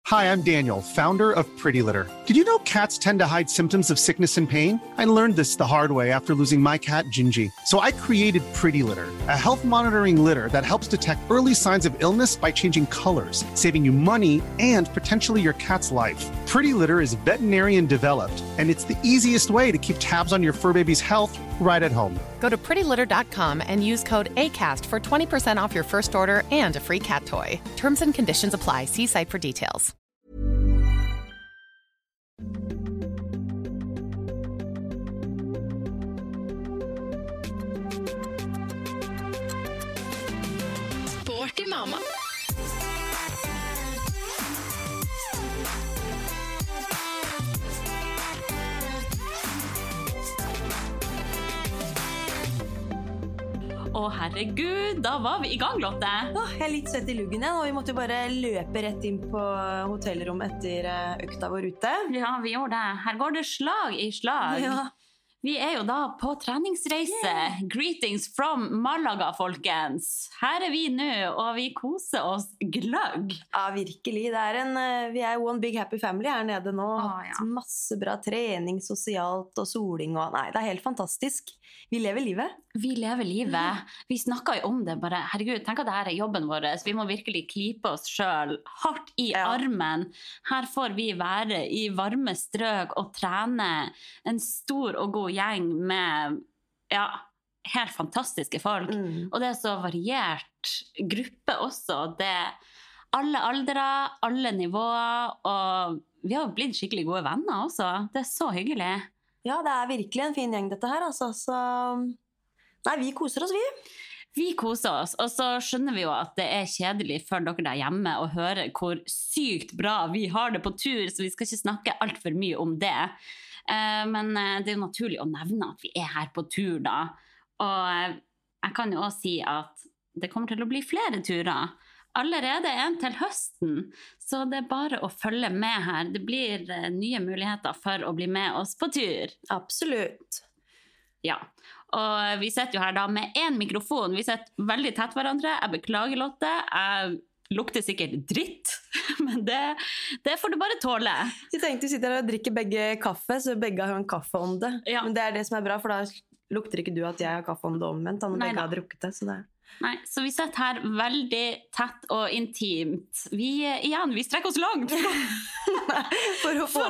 Hi, I'm Daniel, founder of Pretty Litter. Did you know cats tend to hide symptoms of sickness and pain? I learned this the hard way after losing my cat, Gingy. So I created Pretty Litter, a health monitoring litter that helps detect early signs of illness by changing colors, saving you money and potentially your cat's life. Pretty Litter is veterinarian developed, and it's the easiest way to keep tabs on your fur baby's health right at home. Go to prettylitter.com and use code ACAST for 20% off your first order and a free cat toy. Terms and conditions apply. See site for details. Sporty mamma. Å herregud, da var vi I gang, Lotte. Jeg er litt svett I luggen igjen, og vi måtte jo bare løpe rett inn på hotellrommet etter økta vår ute. Ja, vi gjorde det. Her går det slag I slag. Ja. Vi jo da på treningsreise. Yeah. Greetings from Malaga, folkens. Her vi nå, og vi koser oss gløgg. Ja, virkelig. Vi one big happy family her nede nå. Ja. Masse bra trening, sosialt og soling. Og, nei, det helt fantastisk. Vi lever livet. Vi lever livet. Vi snakket jo om det bare. Herregud, tenk at dette jobben vår. Vi må virkelig klipe oss selv hardt I armen. Her får vi være I varme strøk og trene en stor og god gjeng med helt fantastiske folk. Og det så variert gruppe også. Det alle aldre, alle nivåer, og vi har blitt skikkelig gode venner også. Det så hyggelig. Ja, det virkelig en fin gjeng dette her, altså. Så nei, vi koser oss, vi. Vi koser oss, og så skjønner vi jo at det kjedelig for dere der hjemme å høre hvor sykt bra vi har det på tur, så vi skal ikke snakke alt for mye om det. Men det jo naturlig å nevne at vi her på tur da. Og jeg kan jo også si at det kommer til å bli flere turer. Allerede en til høsten, så det bare å følge med her. Det blir nye muligheter for å bli med oss på tur. Absolutt. Ja, og vi sitter jo her da med en mikrofon. Vi sitter veldig tett hverandre. Jeg beklager, Lotte. Jeg lukter sikkert dritt, men det får du bare tåle. Jeg tenkte vi sitter her og drikker begge kaffe, så begge har en kaffeånde. Ja. Men det det som bra, for da lukter ikke du at jeg har kaffeånde omvendt, når begge har drukket det, så det Nei, så vi sitter her veldig tett og intimt. Vi strekker oss langt for å få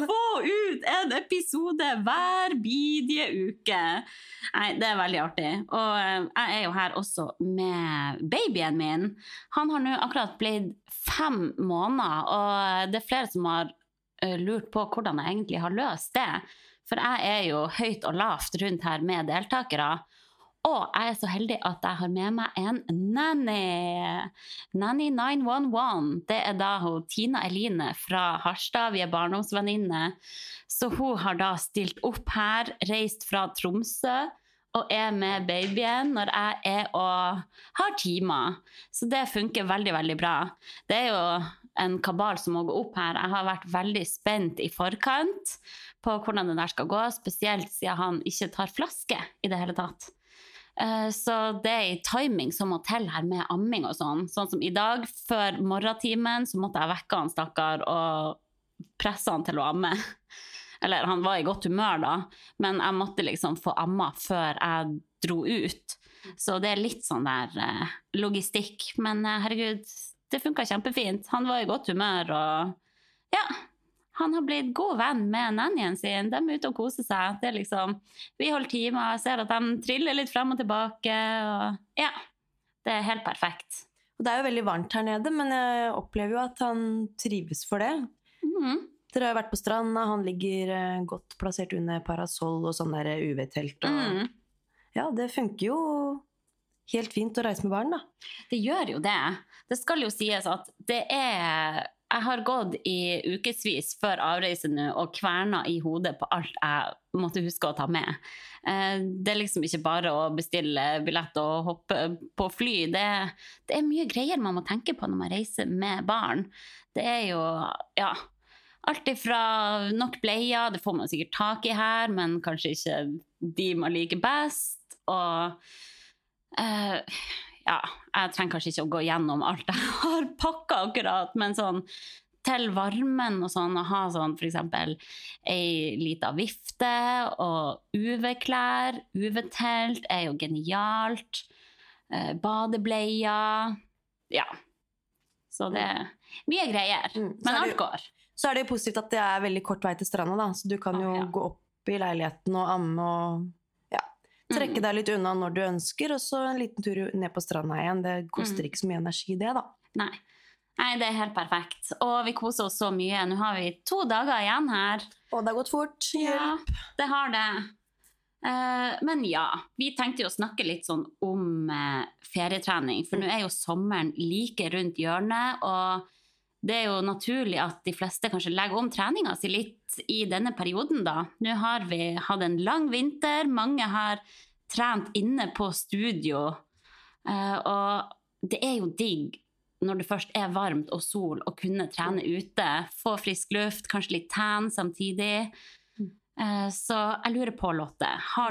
ut en episode hver bidige uke. Nei, det veldig artig. Og jeg jo her også med babyen min. Han har nå akkurat blitt 5 måneder, og det flere som har lurt på hvordan jeg egentlig har løst det. For jeg jo høyt og lavt rundt her med deltakere. Og jeg så heldig at jeg har med meg en nanny. Nanny 911. Det da hun Tina Eline fra Harstad. Vi barndomsvenninne. Så hun har da stilt opp her, reist fra Tromsø, og med babyen når jeg og har timer. Så det funker veldig, veldig bra. Det jo en kabal som må gå opp her. Jeg har vært veldig spent I forkant på hvordan det der skal gå, spesielt siden han ikke tar flaske I det hele tatt. Så det timing som må til her med amming og sånn som I dag, før morgentimen så måtte jeg vekke han stakkar og presse han til å amme eller han var I godt humør da men jeg måtte liksom få amma før jeg dro ut så det litt sånn der logistikk, men herregud det funket kjempefint, han var I godt humør og ja han har blitt god venn med nannyen sin. De ute og koser seg. Det liksom, vi holder timer, ser at de triller litt frem og tilbake. Og ja, det helt perfekt. Og det jo veldig varmt her nede, men jeg opplever jo at han trives for det. Dere har jo vært på stranda, han ligger godt plassert under parasoll og sånn der UV-telt. Og ja, det funker jo helt fint å reise med barn da. Det gjør jo det. Det skal jo sies at det Jeg har gått I ukesvis før avreise nå og kverna I hodet på alt jeg måtte huske å ta med. Det liksom ikke bare å bestille billett og hoppe på fly. Det mye greier man må tenke på når man reiser med barn. Det jo, ja, alt ifra nok bleier, det får man sikkert tak I her, men kanskje ikke de man liker best. Og ja, jeg trenger kanskje ikke å gå gjennom alt jeg har pakket akkurat, men sånn til varmen og sånn, å ha sånn for eksempel en liten vifte og UV-klær, UV-telt er jo genialt, badebleier, ja. Så det er mye greier, men alt går. Så er det jo positivt at det er veldig kort vei til stranda da, så du kan jo gå opp i leiligheten og amme og trekke deg litt unna når du ønsker, og så en liten tur ned på stranda igjen. Det koster ikke så mye energi det da. Nei, det er helt perfekt. Og vi koser oss så mye. Nå har vi 2 dager igjen her. Og det har gått fort. Hjelp. Ja, det har det. Men ja, vi tenkte jo å snakke litt sånn om ferietrening, for nå er jo sommeren like rundt hjørnet, og det er jo naturlig at de fleste kanskje legger om treningen sin litt i denne perioden da. Nå har vi hatt en lang vinter, mange har trent inne på studio, og det er jo digg når det først er varmt og sol å kunne trene ute, få frisk luft, kanskje litt tan samtidig. Så jeg lurer på, Lotte,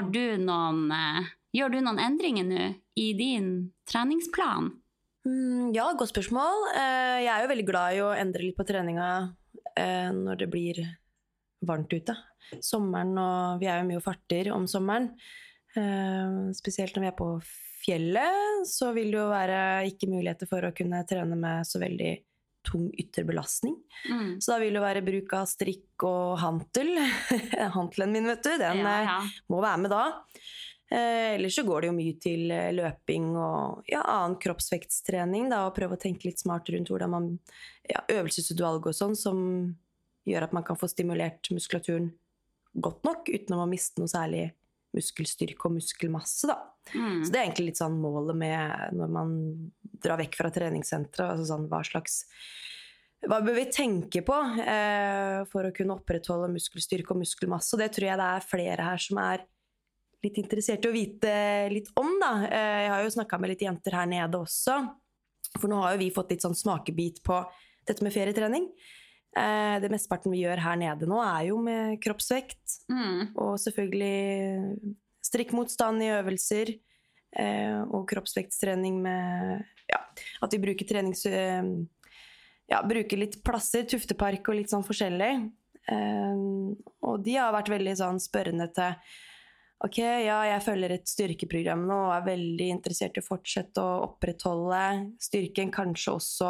gjør du noen endringer nå i din treningsplan? Ja, godt spørsmål. Jeg er jo veldig glad i å endre litt på treninga når det blir varmt ute. Sommeren, og vi er jo mye og farter om sommeren. Spesielt når vi er på fjellet, så vil det jo være ikke muligheter for å kunne trene med så veldig tung ytterbelastning. Så da vil det være bruk av strikk og hantel. Hantelen min, vet du, den må være med da. Ellers så går det jo mye til løping og annen kroppsvektstrening da, og prøve å tenke litt smart rundt hvordan man øvelsesutvalg og sånn, som gjør at man kan få stimulert muskulaturen godt nok uten å miste noe særlig muskelstyrke og muskelmasse da. Så det er egentlig litt sånn målet med når man drar vekk fra treningssenteret, altså sånn hva bør vi tenke på for å kunne opprettholde muskelstyrke og muskelmasse, og det tror jeg det er flere her som er litt interessert i å vite litt om da. Jeg har jo snakket med litt jenter her nede også, for nå har jo vi fått litt sånn smakebit på dette med ferietrening. Det mesteparten vi gjør her nede nå er jo med kroppsvekt, og selvfølgelig strikkmotstand i øvelser, og kroppsvektstrening med at vi bruker bruker litt plasser, Tuftepark og litt sånn forskjellig. Og de har vært veldig sånn spørrende til ok, jeg følger et styrkeprogram nå og er veldig interessert i å fortsette å opprettholde styrken, kanskje også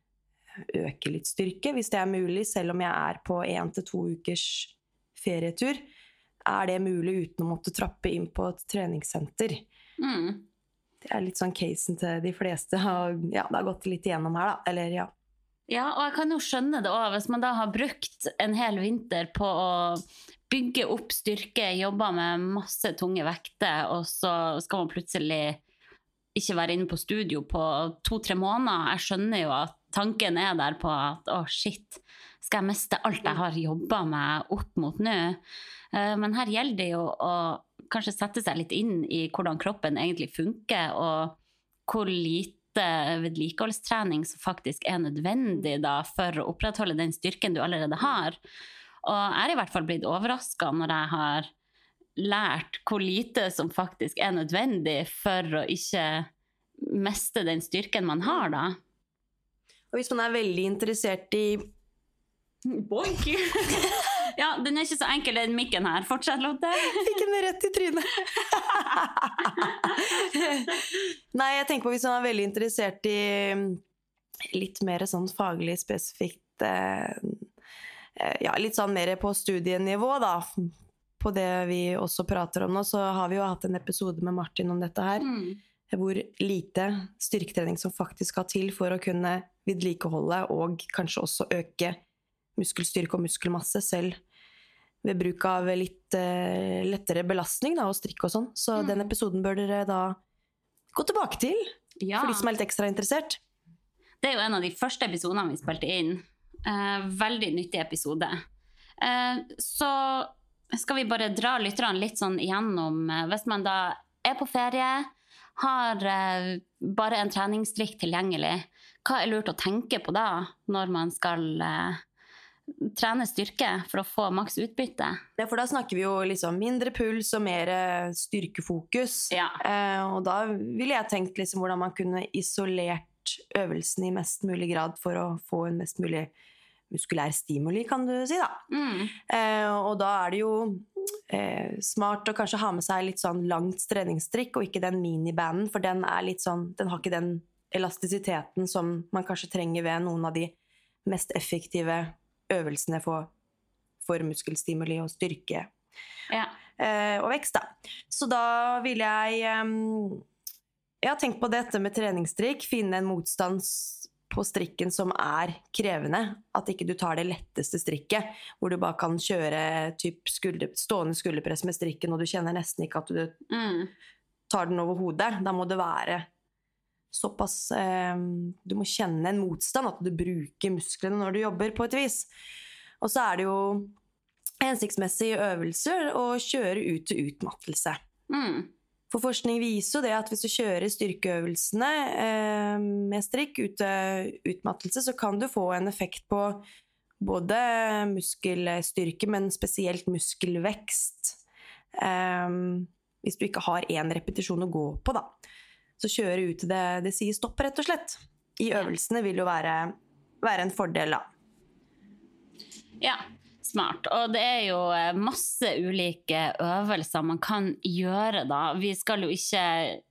øke litt styrke hvis det er mulig, selv om jeg er på 1 til 2 ukers ferietur. Er det mulig uten å måtte trappe inn på et treningssenter? Det er litt sånn casen til de fleste, og det har gått litt igjennom her da, eller ja. Ja, og jeg kan jo skjønne det også, hvis man da har brukt en hel vinter på å bygge opp styrke, jobbe med masse tunge vekter, og så skal man plutselig ikke være inne på studio på 2-3 måneder. Jeg skjønner jo at tanken er der på at, shit, skal jeg miste alt jeg har jobbet med opp mot nå? Men her gjelder det jo å kanskje sette seg litt inn i hvordan kroppen egentlig funker, og hvor lite vedlikeholdstrening som faktisk er nødvendig da, for å opprettholde den styrken du allerede har. Og jeg er i hvert fall blitt overrasket når jeg har lært hvor lite som faktisk er nødvendig for å ikke miste den styrken man har da. Og hvis man er veldig interessert i... Boink! Ja, den er ikke så enkel den mikken her. Fortsett, Lotte. Fikk den rett i trynet. Nei, jeg tenker på hvis man er veldig interessert i litt mer sånn faglig spesifikt, litt sånn mer på studienivå da, på det vi også prater om nå, så har vi jo hatt en episode med Martin om dette her, hvor lite styrketrening som faktisk skal til for å kunne vedlikeholde og kanskje også øke muskelstyrke og muskelmasse selv ved bruk av litt lettere belastning da, og strikk og sånn. Så den episoden bør dere da gå tilbake til, for de som er litt ekstra interessert. Det er jo en av de første episodene vi spilte inn. Veldig nyttig episode. Så skal vi bare dra lytterne litt sånn igjennom, hvis man da er på ferie, har bare en treningsstrikk tilgjengelig, hva er lurt å tenke på da, når man skal trene styrke for å få maks utbytte? Ja, for da snakker vi jo liksom mindre puls og mer styrkefokus. Og da ville jeg tenkt liksom hvordan man kunne isolert øvelsen i mest mulig grad for å få en mest mulig muskulær stimuli, kan du si da. Og da det jo smart å kanskje ha med seg litt sånn langt treningsstrikk, og ikke den minibanden, for den litt sånn, den har ikke den elastisiteten som man kanskje trenger ved noen av de mest effektive øvelsene for muskelstimuli og styrke og vekst da. Så da vil jeg har tenkt på dette med treningsstrikk, finne en motstand på strikken som krevende, at ikke du tar det letteste strikket, hvor du bare kan kjøre stående skulderpress med strikken, og du kjenner nesten ikke at du tar den over hodet. Da må det være såpass, du må kjenne en motstand, at du bruker musklene når du jobber på et vis. Og så det jo hensiktsmessige øvelser å kjøre ut til utmattelse. For forskning viser jo det at hvis du kjører styrkeøvelsene med strikk ut til utmattelse, så kan du få en effekt på både muskelstyrke, men spesielt muskelvekst. Hvis du ikke har en repetisjon å gå på da. Så kjøre ut til det sier stopp rett og slett. I øvelsene vil jo være en fordel da. Ja, smart. Og det jo masse ulike øvelser man kan gjøre da. Vi skal jo ikke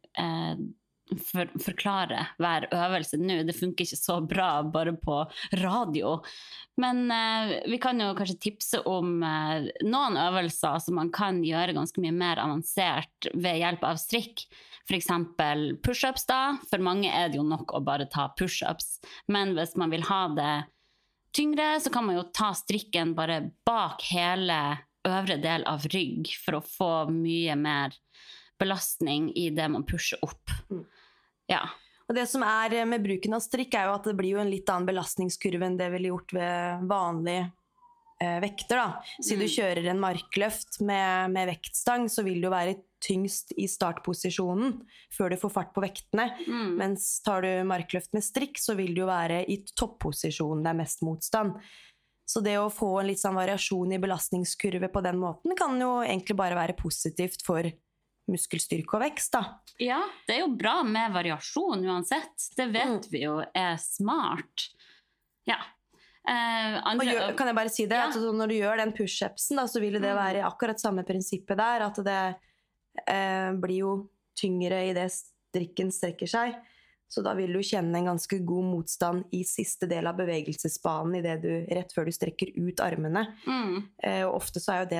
forklare hver øvelse nå. Det funker ikke så bra bare på radio. Men vi kan jo kanskje tipse om noen øvelser som man kan gjøre ganske mye mer avansert ved hjelp av strikk. For eksempel push-ups da. For mange det jo nok å bare ta push-ups. Men hvis man vil ha det tyngre, så kan man jo ta strikken bare bak hele øvre del av rygg for å få mye mer belastning i det man pusher opp. Ja. Og det som med bruken av strikk jo at det blir jo en litt annen belastningskurve enn det ville gjort ved vanlige vekter da. Så du kjører en markløft med vektstang, så vil det jo være tyngst i startposisjonen før du får fart på vektene. Mens tar du markløft med strikk, så vil det jo være i topposisjonen det mest motstand. Så det å få en litt sånn variasjon i belastningskurve på den måten kan jo egentlig bare være positivt for muskelstyrke og vekst da. Ja, det jo bra med variasjon uansett. Det vet vi jo smart. Ja. Kan jeg bare si det, at når du gjør den push-upsen da, så vil det være akkurat samme prinsippet der, at det blir jo tyngre i det strikken strekker seg, så da vil du kjenne en ganske god motstand i siste del av bevegelsesbanen rett før du strekker ut armene. Og ofte så jo det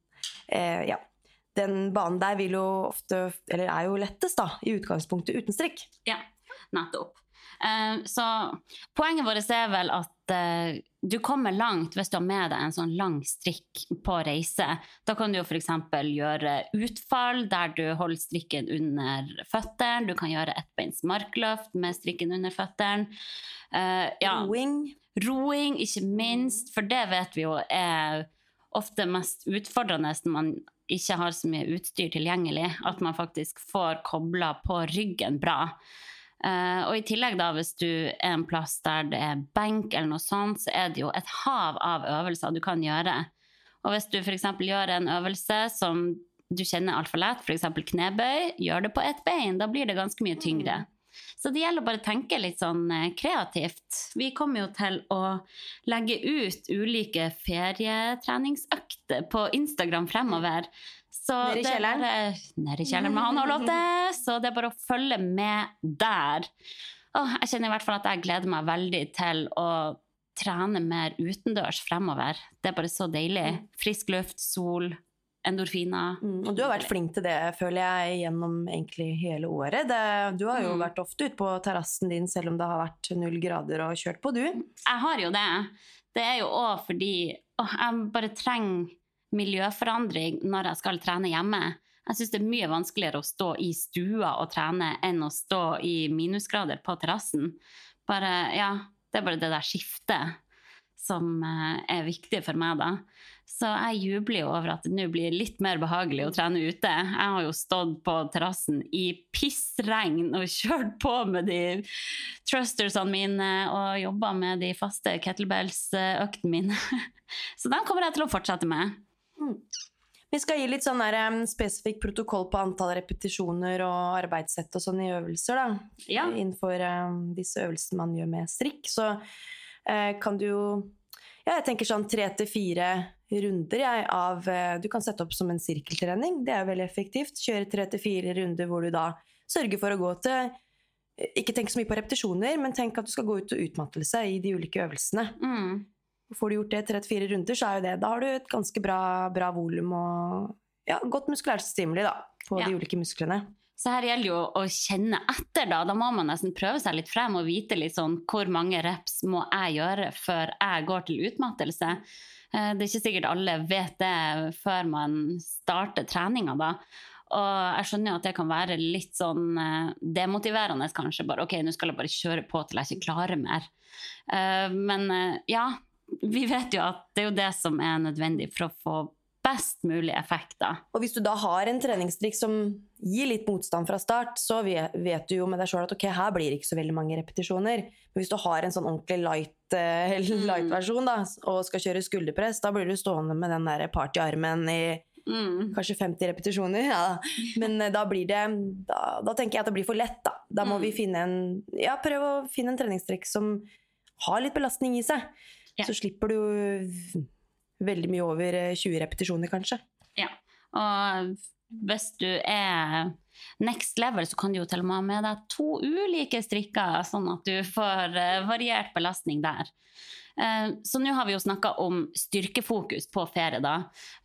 den banen der vil jo ofte, eller jo lettest da, i utgangspunktet uten strikk. Ja, nettopp. Så poenget vårt vel at du kommer langt hvis du har med deg en sånn lang strikk på reise. Da kan du jo for eksempel gjøre utfall der du holder strikken under føtteren. Du kan gjøre ettbeins markløft med strikken under føtteren. Roing, ikke minst, for det vet vi jo ofte mest utfordrende når man ikke har så mye utstyr tilgjengelig, at man faktisk får koblet på ryggen bra. Og i tillegg da, hvis du en plass der det benk eller noe sånt, så det jo et hav av øvelser du kan gjøre. Og hvis du for eksempel gjør en øvelse som du kjenner alt for lett, for eksempel knebøy, gjør det på et bein, da blir det ganske mye tyngre. Så det gjelder bare å tenke litt sånn kreativt. Vi kommer jo til å legge ut ulike ferietreningsøkter på Instagram fremover. Nede i kjelleren? Nede i kjelleren med Hanne og Lotte. Så det bare å følge med der. Jeg kjenner i hvert fall at jeg gleder meg veldig til å trene mer utendørs fremover. Det bare så deilig. Frisk luft, sol, endorfiner. Og du har vært flink til det, føler jeg, gjennom egentlig hele året. Du har jo vært ofte ute på terrassen din, selv om det har vært 0 grader og kjørt på, du. Jeg har jo det. Det jo også fordi jeg bare trenger miljøforandring når jeg skal trene hjemme. Jeg synes det mye vanskeligere å stå i stua og trene enn å stå i minusgrader på terrassen. Det bare det der skiftet som viktig for meg da. Så jeg jubler jo over at det nå blir litt mer behagelig å trene ute. Jeg har jo stått på terrassen i pissregn og kjørt på med de thrustersene mine og jobbet med de faste kettlebells-øktene mine. Så den kommer jeg til å fortsette med. Vi skal gi litt sånn spesifikk protokoll på antall repetisjoner og arbeidssett og sånn i øvelser da. Innenfor disse øvelsene man gjør med strikk. Så kan du jo jeg tenker sånn 3-4 runder av, du kan sette opp som en sirkeltrening, det veldig effektivt. Kjøre 3-4 runder hvor du da sørger for å gå til, ikke tenk så mye på repetisjoner, men tenk at du skal gå ut og utmattelse i de ulike øvelsene. Får du gjort det 3-4 runder, så jo det, da har du et ganske bra volum og godt muskulært stimuli da, på de ulike musklene. Så her gjelder jo å kjenne etter da må man nesten prøve seg litt frem og vite litt sånn hvor mange reps må jeg gjøre før jeg går til utmattelse. Det ikke sikkert alle vet det før man starter treningen da. Og jeg skjønner jo at det kan være litt sånn demotiverende kanskje, bare ok, nå skal jeg bare kjøre på til jeg ikke klarer mer. Men ja, vi vet jo at det jo det som nødvendig for å få best mulig effekt da. Og hvis du da har en treningstrikk som gir litt motstand fra start, så vet du jo med deg selv at ok, her blir det ikke så veldig mange repetisjoner. Men hvis du har en sånn ordentlig light versjon da, og skal kjøre skulderpress, da blir du stående med den der partyarmen i kanskje 50 repetisjoner. Ja. Men da blir det, da tenker jeg at det blir for lett da. Da må vi prøve å finne en treningstrikk som har litt belastning i seg. Så slipper du veldig mye over 20 repetisjoner kanskje. Ja, og hvis du next level, så kan du jo til og med ha med deg 2 ulike strikker, sånn at du får variert belastning der. Så nå har vi jo snakket om styrkefokus på ferie da.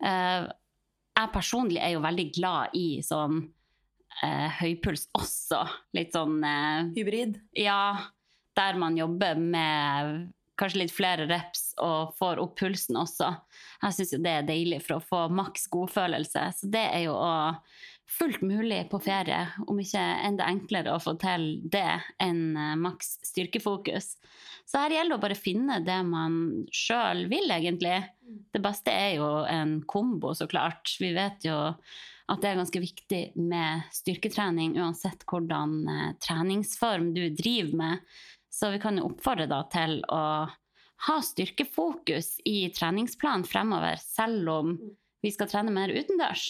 Jeg personlig jo veldig glad i sånn høypuls også. Litt sånn hybrid. Ja, der man jobber med kanskje litt flere reps og får opp pulsen også. Jeg synes jo det deilig for å få maks godfølelse. Så det jo fullt mulig på ferie, om ikke enda enklere å få til det enn maks styrkefokus. Så her gjelder det å bare finne det man selv vil egentlig. Det beste jo en kombo så klart. Vi vet jo at det ganske viktig med styrketrening, uansett hvordan treningsform du driver med. Så vi kan jo oppfordre da til å ha styrkefokus i treningsplanen fremover, selv om vi skal trene mer utendørs.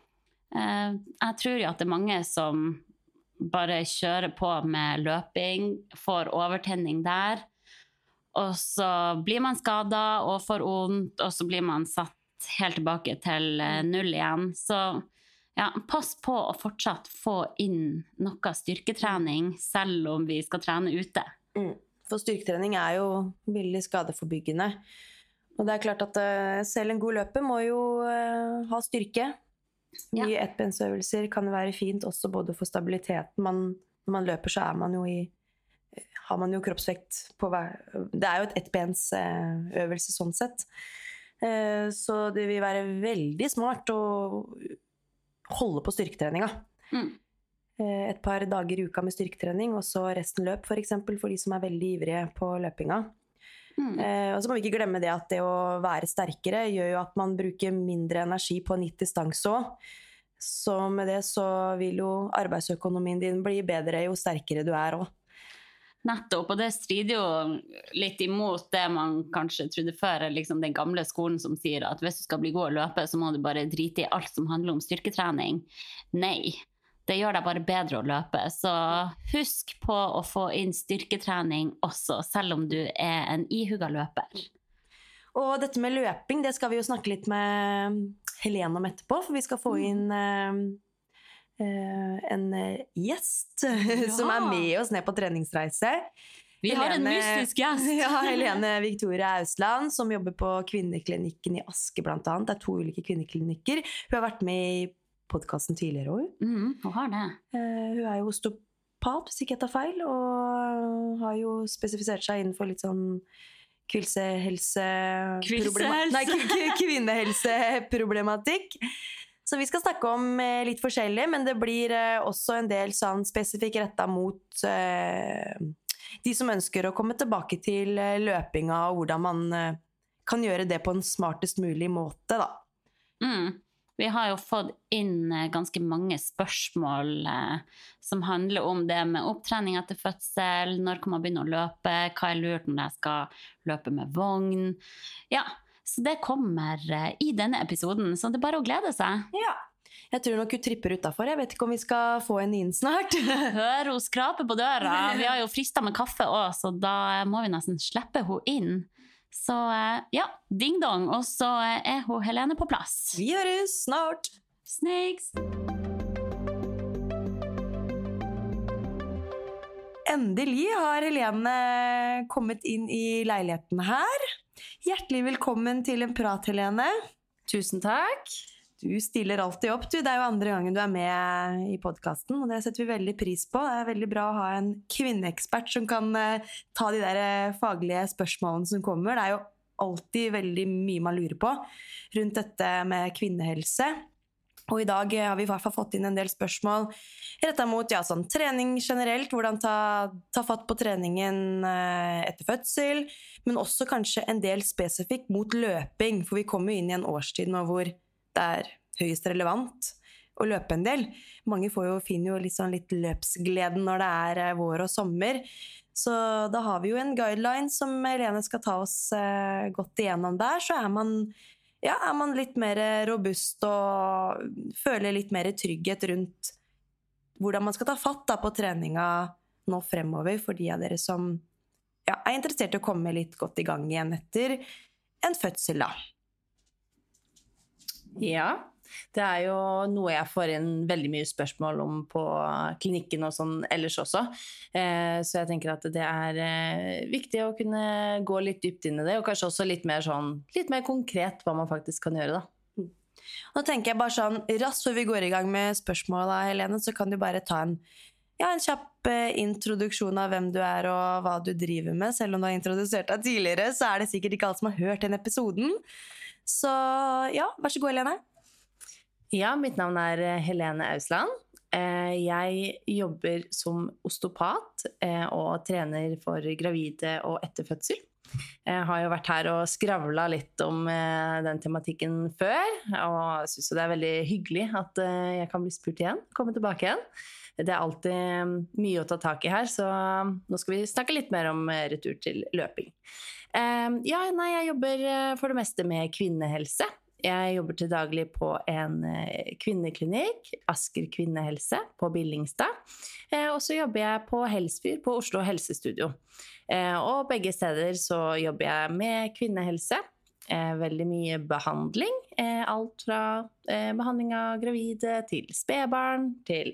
Jeg tror jo at det mange som bare kjører på med løping, får overtenning der, og så blir man skadet og får ondt, og så blir man satt helt tilbake til 0 igjen. Så ja, pass på å fortsatt få inn noe styrketrening, selv om vi skal trene ute. For styrketrening jo veldig skadeforbyggende. Og det klart at selv en god løper må jo ha styrke. Mye ettbensøvelser kan være fint også både for stabiliteten. Når man løper så har man jo kroppsvekt på hver. Det jo et ettbensøvelse sånn sett. Så det vil være veldig smart å holde på styrketreninga. Et par dager i uka med styrketrening, og så resten løp for eksempel, for de som veldig ivrige på løpinga. Og så må vi ikke glemme det at det å være sterkere gjør jo at man bruker mindre energi på en gitt distanse også. Så med det så vil jo arbeidsøkonomien din bli bedre jo sterkere du også. Nettopp, og det strider jo litt imot det man kanskje trodde før, liksom den gamle skolen som sier at hvis du skal bli god å løpe, så må du bare drite i alt som handler om styrketrening. Nei. Det gjør deg bare bedre å løpe, så husk på å få inn styrketrening også, selv om du en ihugga løper. Og dette med løping, det skal vi jo snakke litt med Helene om etterpå, for vi skal få inn en gjest som med oss ned på treningsreise. Vi har en mystisk gjest. Ja, Helene Victoria Ausland, som jobber på kvinneklinikken i Aske blant annet. Det 2 ulike kvinneklinikker. Hun har vært med i podcasten tidligere også. Hun har det. Hun jo osteopat, hvis ikke jeg tar feil, og har jo spesifisert seg innenfor litt sånn kvinnehelseproblematikk. Så vi skal snakke om litt forskjellig, men det blir også en del sånn spesifikk rettet mot de som ønsker å komme tilbake til løpinga, og hvordan man kan gjøre det på en smartest mulig måte da. Vi har jo fått inn ganske mange spørsmål som handler om det med opptrening etter fødsel, når kan man begynne å løpe, hva lurt når jeg skal løpe med vogn. Ja, så det kommer i denne episoden, så det bare å glede seg. Ja, jeg tror nok hun tripper utenfor. Jeg vet ikke om vi skal få en inn snart. Hør hun skrape på døra. Vi har jo fristet med kaffe også, så da må vi nesten slippe hun inn. Så ja, ding dong, og så hun Helene på plass. Vi høres snart. Snakes! Endelig har Helene kommet inn i leiligheten her. Hjertelig velkommen til en prat, Helene. Tusen takk. Du stiller alltid opp, du. Det er jo andre gangen du er med i podcasten, og det setter vi veldig pris på. Det er veldig bra å ha en kvinneekspert som kan ta de der faglige spørsmålene som kommer. Det er jo alltid veldig mye man lurer på rundt dette med kvinnehelse. Og i dag har vi i hvert fall fått inn en del spørsmål rettet mot sånn trening generelt, hvordan ta fatt på treningen etter fødsel, men også kanskje en del spesifikt mot løping, for vi kommer inn i en årstid nå hvor det er høyest relevant å løpe en del. Mange finner jo litt løpsgleden når det er vår og sommer. Så da har vi jo en guideline som Helene skal ta oss godt igjennom der. Så er man litt mer robust og føler litt mer trygghet rundt hvordan man skal ta fatt på treninga nå fremover for de av dere som er interessert i å komme litt godt i gang igjen etter en fødsel da. Ja, det er jo noe jeg får inn veldig mye spørsmål om på klinikken og sånn ellers også. Så jeg tenker at det er viktig å kunne gå litt dypt inn i det, og kanskje også litt mer konkret hva man faktisk kan gjøre da. Nå tenker jeg bare sånn, raskt før vi går i gang med spørsmålet, Helene, så kan du bare ta en kjapp introduksjon av hvem du er og hva du driver med. Selv om du har introdusert deg tidligere, så er det sikkert ikke alle som har hørt den episoden. Så vær så god, Helene. Ja, mitt navn er Helene Ausland. Jeg jobber som osteopat og trener for gravide og etter fødsel. Jeg har jo vært her og skravlet litt om den tematikken før, og jeg synes det er veldig hyggelig at jeg kan bli spurt igjen, komme tilbake igjen. Det er alltid mye å ta tak i her, så nå skal vi snakke litt mer om retur til løping. Jeg jobber for det meste med kvinnehelse. Jeg jobber til daglig på en kvinneklinikk, Asker kvinnehelse på Billingstad. Og så jobber jeg på Helsfyr på Oslo Helsestudio. Og begge steder så jobber jeg med kvinnehelse. Veldig mye behandling. Alt fra behandling av gravide til spedbarn, til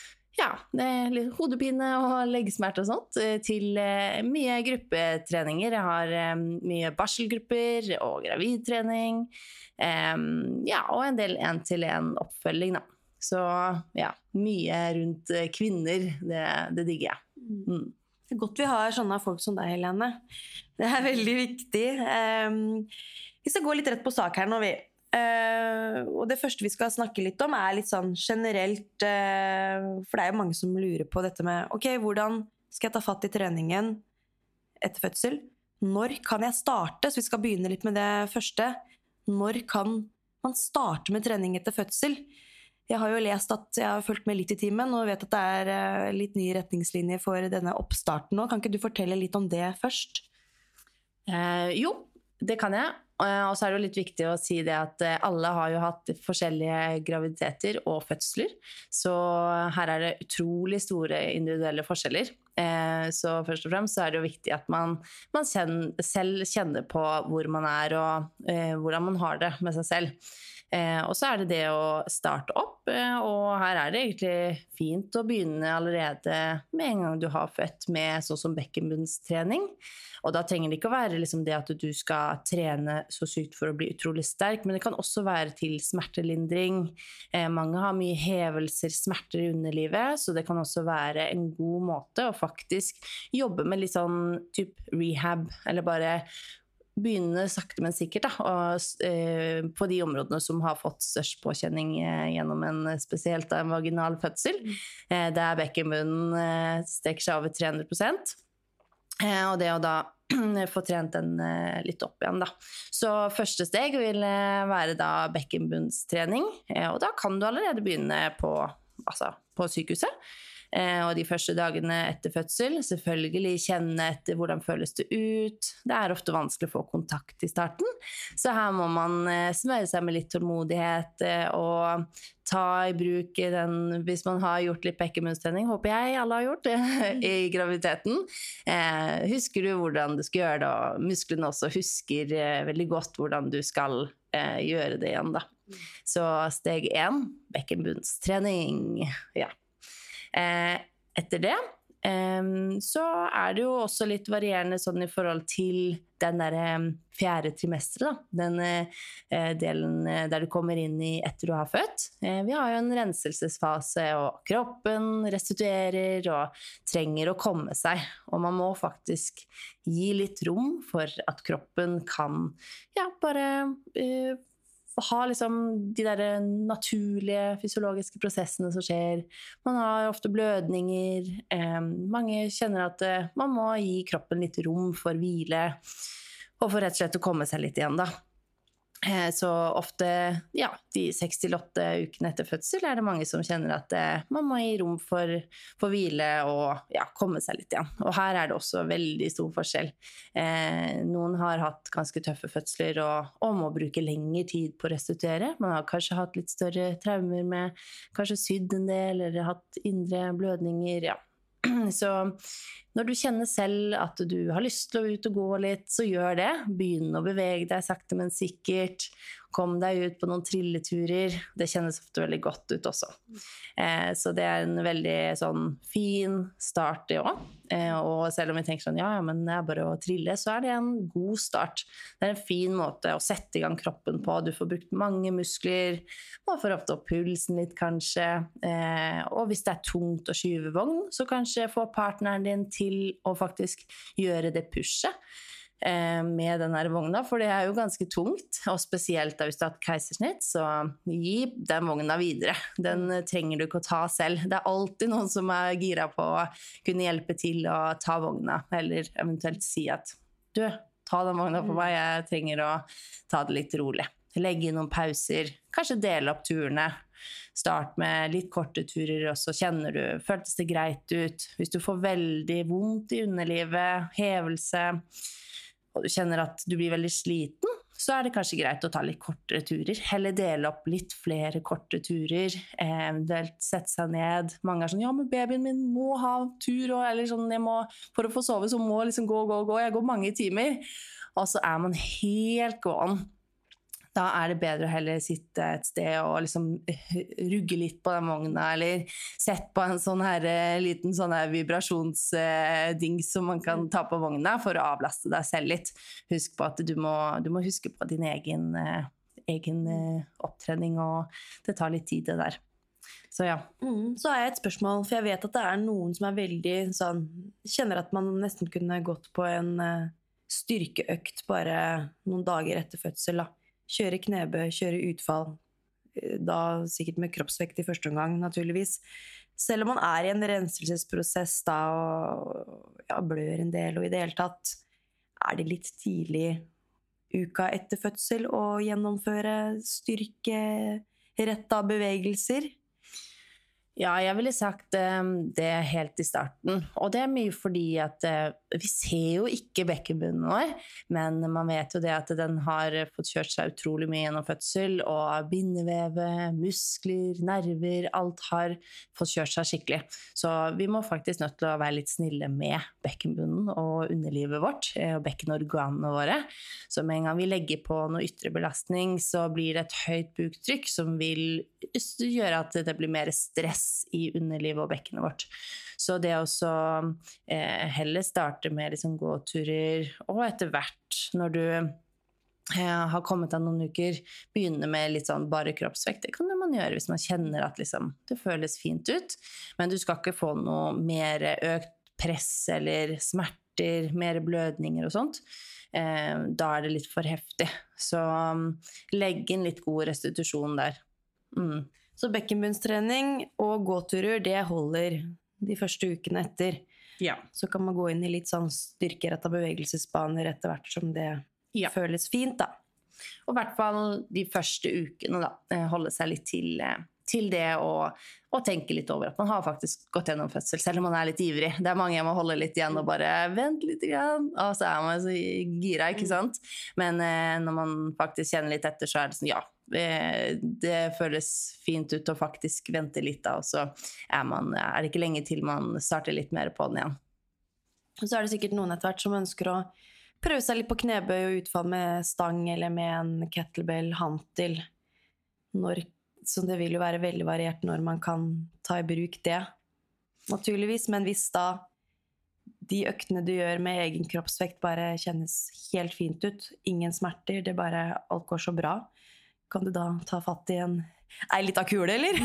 litt hodepine og leggsmerte og sånt, til mye gruppetreninger. Jeg har mye barselgrupper og gravidtrening, og en del 1-til-1 oppfølging da. Så mye rundt kvinner, det digger jeg. Det er godt vi har sånne folk som deg, Helene. Det er veldig viktig. Vi skal gå litt rett på sak her nå, og det første vi skal snakke litt om er litt sånn generelt, for det er jo mange som lurer på dette med hvordan skal jeg ta fatt i treningen etter fødsel? Når kan jeg starte? Så vi skal begynne litt med det første. Når kan man starte med trening etter fødsel? Jeg har jo lest at jeg har fulgt med litt i timen og vet at det er litt nye retningslinjer for denne oppstarten nå. Kan ikke du fortelle litt om det først? Jo, det kan jeg. Og så er det jo litt viktig å si det at alle har jo hatt forskjellige graviditeter og fødsler, så her er det utrolig store individuelle forskjeller. Så først og fremst så er det jo viktig at man selv kjenner på hvor man er og hvordan man har det med seg selv. Og så er det det å starte opp, og her er det egentlig fint å begynne allerede med en gang du har født med sånn som bekkenbunnstrening. Og da trenger det ikke å være liksom det at du skal trene så sykt for å bli utrolig sterk, men det kan også være til smertelindring. Mange har mye hevelser, smerter i underlivet, så det kan også være en god måte å faktisk jobbe med litt sånn typ rehab, eller bare begynne sakte men sikkert da, og på de områdene som har fått størst påkjenning gjennom spesielt en vaginal fødsel, der bekkenbunnen strekker seg over 300%. Og det å da få trent den litt opp igjen da. Så første steg vil være da bekkenbunnstrening, og da kan du allerede begynne på sykehuset. Og de første dagene etter fødsel, selvfølgelig kjenne etter hvordan føles det ut. Det er ofte vanskelig å få kontakt i starten, Så her må man smøre seg med litt tålmodighet og ta i bruk den, hvis man har gjort litt bekkenbunnstrening, håper jeg alle har gjort i graviditeten. Husker du hvordan du skal gjøre det, og musklene også husker veldig godt hvordan du skal gjøre det igjen da. Så steg 1, bekkenbunnstrening. Ja. Etter det så det jo også litt varierende sånn i forhold til den der 4. trimesteret da. Den delen der du kommer inn i etter du har født. Vi har jo en renselsesfase, og kroppen restituerer og trenger å komme seg. Og man må faktisk gi litt rom for at kroppen kan bare ha liksom de der naturlige fysiologiske prosessene som skjer. Man har ofte blødninger. Mange kjenner at man må gi kroppen litt rom for hvile, og for rett og slett å komme seg litt igjen da. Så ofte, de 6-8 ukene etter fødsel det mange som kjenner at man må gi rom for hvile og komme seg litt igjen. Og her det også veldig stor forskjell. Noen har hatt ganske tøffe fødsler og må bruke lengre tid på å restituere. Man har kanskje hatt litt større traumer med kanskje sydd en del, eller hatt indre blødninger, Så når du kjenner selv at du har lyst til å ut og gå litt, så gjør det. Begynn å bevege deg sakte, men sikkert. Kom deg ut på noen trilleturer. Det kjennes ofte veldig godt ut også. Så det en veldig sånn fin start det også. Og selv om vi tenker sånn, men det bare å trille, så det en god start. Det en fin måte å sette i gang kroppen på. Du får brukt mange muskler. Man får ofte opp pulsen litt kanskje. Og hvis det tungt å skyve vogn, så kanskje få partneren din til å faktisk gjøre det pushet med den her vogna, for det jo ganske tungt, og spesielt da hvis du har hatt keisersnitt, så gi den vogna videre. Den trenger du ikke å ta selv. Det alltid noen som gira på å kunne hjelpe til å ta vogna, eller eventuelt si at du, ta den vogna på meg, jeg trenger å ta det litt rolig. Legge inn noen pauser, kanskje dele opp turene. Start med litt korte turer, og så kjenner du, føltes det greit ut. Hvis du får veldig vondt i underlivet, hevelse, og du kjenner at du blir veldig sliten, så det kanskje greit å ta litt kortere turer. Heller dele opp litt flere korte turer, eventuelt sette seg ned. Mange sånn, men babyen min må ha tur, eller sånn, for å få sove så må liksom gå. Jeg går mange timer. Og så man helt gåen. Da det bedre å heller sitte et sted og liksom rugge litt på den vogna, eller sette på en sånn her liten sånn her vibrasjonsding som man kan ta på vogna for å avlaste deg selv litt. Husk på at du må huske på din egen opptrening, og det tar litt tid det der. Så Så jeg et spørsmål, for jeg vet at det noen som veldig sånn, kjenner at man nesten kunne gått på en styrkeøkt bare noen dager etter fødsel da. Kjøre knebøy, kjøre utfall, da sikkert med kroppsvekt i første omgang, naturligvis. Selv om man i en renselsesprosess da, og blør en del, og i det hele tatt, det litt tidlig uka etter fødsel å gjennomføre styrkeretta bevegelser? Ja, jeg ville sagt det helt i starten, og det mye fordi at vi ser jo ikke bekkenbunnen vår, men man vet jo det at den har fått kjørt seg utrolig mye gjennom fødsel, og bindeveve, muskler, nerver, alt har fått kjørt seg skikkelig. Så vi må faktisk nødt til å være litt snille med bekkenbunnen og underlivet vårt, og bekkenorganene våre. Så med en gang vi legger på noe ytre belastning, så blir det et høyt buktrykk som vil gjøre at det blir mer stress i underlivet og bekkenet vårt. Så det også heller starte med liksom gåturer, og etter hvert når du har kommet av noen uker, begynne med litt sånn bare kroppsvekt. Det kan man gjøre hvis man kjenner at liksom, det føles fint ut, men du skal ikke få noe mer økt press eller smerter, mer blødninger og sånt. Da det litt for heftig. Så legg inn litt god restitusjon der. Så bekkenbunnstrening og gåturer, det holder de første ukene etter. Ja. Så kan man gå inn i litt sånn styrkeretta bevegelsesbaner etter hvert som det føles fint da. Og i hvert fall de første ukene da, holde seg litt til det å tenke litt over at man har faktisk gått gjennom fødsel, selv om man litt ivrig. Det mange jeg må holde litt igjen og bare vente litt grann, og så man så gira, ikke sant? Men når man faktisk kjenner litt etter, så det sånn, ja, det føles fint ut å faktisk vente litt da, og så det ikke lenge til man starter litt mer på den igjen. Og så det sikkert noen etter hvert som ønsker å prøve seg litt på knebøy og utfall med stang eller med en kettlebell hantel, så det vil jo være veldig variert når man kan ta i bruk det, naturligvis. Men hvis da de øktene du gjør med egen kroppsvekt bare kjennes helt fint ut, ingen smerter, det bare alt går så bra, kan du da ta fatt i en litt av kule, eller?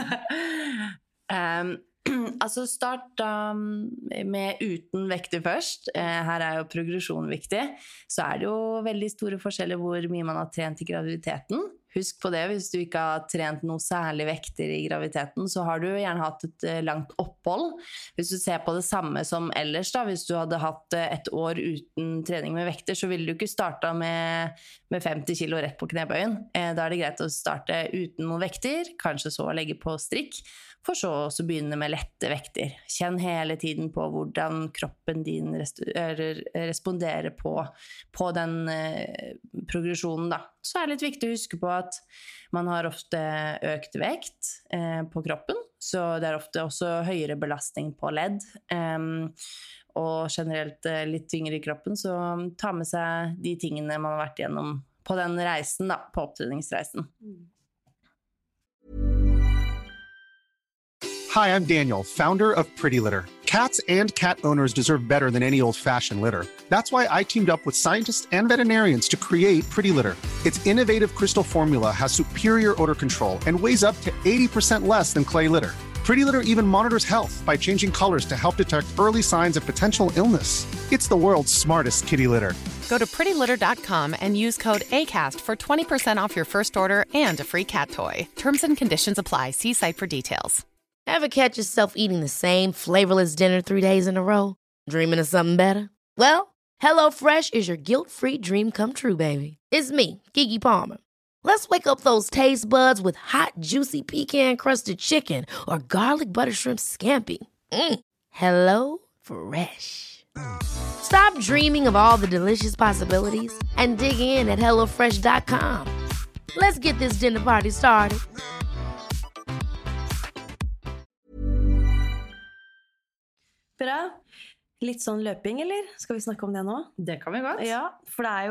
Altså start da med uten vekter først. Her jo progresjon viktig. Så det jo veldig store forskjeller hvor mye man har trent i graviditeten. Husk på det, hvis du ikke har trent noe særlig vekter i graviditeten, så har du gjerne hatt et langt opphold. Hvis du ser på det samme som ellers da, hvis du hadde hatt et år uten trening med vekter, så ville du ikke startet med 50 kilo rett på knebøyen. Da det greit å starte uten noen vekter, kanskje så legge på strikk, for så begynne med lette vekter. Kjenn hele tiden på hvordan kroppen din responderer på den progresjonen da. Så det litt viktig å huske på at man har ofte økt vekt på kroppen, så det ofte også høyere belastning på ledd, og generelt litt tyngre i kroppen, så ta med seg de tingene man har vært gjennom på den reisen da, på opptreningsreisen. Hi, I'm Daniel, founder of Pretty Litter. Cats and cat owners deserve better than any old-fashioned litter. That's why I teamed up with scientists and veterinarians to create Pretty Litter. Its innovative crystal formula has superior odor control and weighs up to 80% less than clay litter. Pretty Litter even monitors health by changing colors to help detect early signs of potential illness. It's the world's smartest kitty litter. Go to prettylitter.com and use code ACAST for 20% off your first order and a free cat toy. Terms and conditions apply. See site for details. Ever catch yourself eating the same flavorless dinner 3 days in a row? Dreaming of something better? Well, HelloFresh is your guilt-free dream come true, baby. It's me, Keke Palmer. Let's wake up those taste buds with hot, juicy pecan-crusted chicken or garlic butter shrimp scampi. Hello Fresh. Stop dreaming of all the delicious possibilities and dig in at HelloFresh.com. Let's get this dinner party started. Bra. Litt sånn løping, eller? Skal vi snakke om det nå? Det kan vi godt. Ja, for det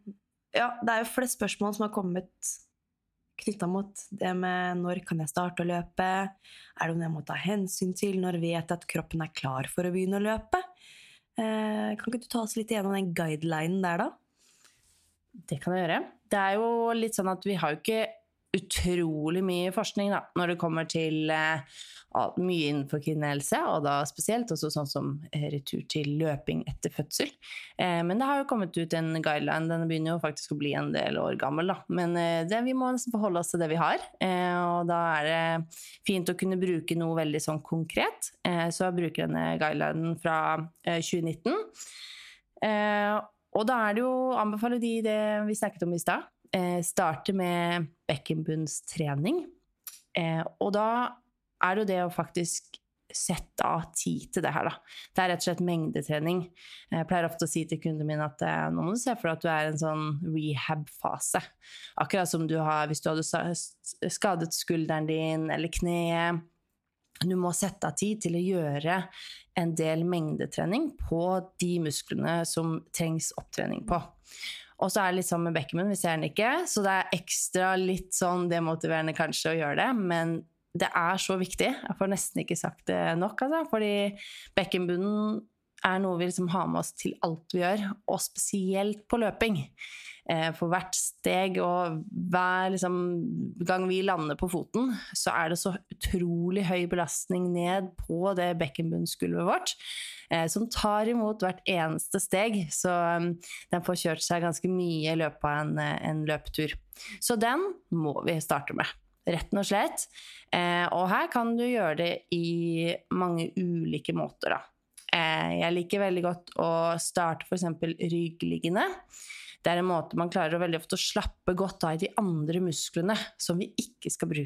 jo flest spørsmål som har kommet knyttet mot det med når kan jeg starte å løpe? Det noe jeg må ta hensyn til når vet jeg at kroppen klar for å begynne å løpe? Kan ikke du ta oss litt igjennom den guidelinen der da? Det kan jeg gjøre. Det jo litt sånn at vi har jo ikke utrolig mye forskning da, når det kommer til mye innenfor kvinnehelse, og da spesielt også sånn som retur til løping etter fødsel. Men det har jo kommet ut en guideline, den begynner jo faktisk å bli en del år gammel da, men vi må nesten forholde oss til det vi har, og da det fint å kunne bruke noe veldig sånn konkret, så jeg bruker denne guidelinen fra 2019, og da det jo, anbefaler de det vi snakket om i sted, starte med bekkenbunnstrening, og da det jo det å faktisk sette av tid til det her da. Det rett og slett mengdetrening. Jeg pleier ofte å si til kundene mine at nå må du se for deg at du i en sånn rehab-fase. Akkurat som hvis du hadde skadet skulderen din eller kneet. Du må sette av tid til å gjøre en del mengdetrening på de musklene som trengs opptrening på. Og så det litt sånn med bekkenbunn, vi ser den ikke, så det ekstra litt sånn demotiverende kanskje å gjøre det, men det så viktig. Jeg får nesten ikke sagt det nok, altså, fordi bekkenbunnen noe vi liksom har med oss til alt vi gjør, og spesielt på løping. For hvert steg og hver liksom, gang vi lander på foten, så det så utrolig høy belastning ned på det bekkenbunnsgulvet vårt, som tar imot hvert eneste steg, så den får kjørt seg ganske mye i løpet av en løpetur. Så den må vi starte med. Retten og slett. Og her kan du gjøre det i mange ulike måter da. Jeg liker veldig godt å starte for eksempel ryggliggende. Det en måte man klarer veldig ofte å slappe godt av i de andre musklene som vi ikke skal bruke.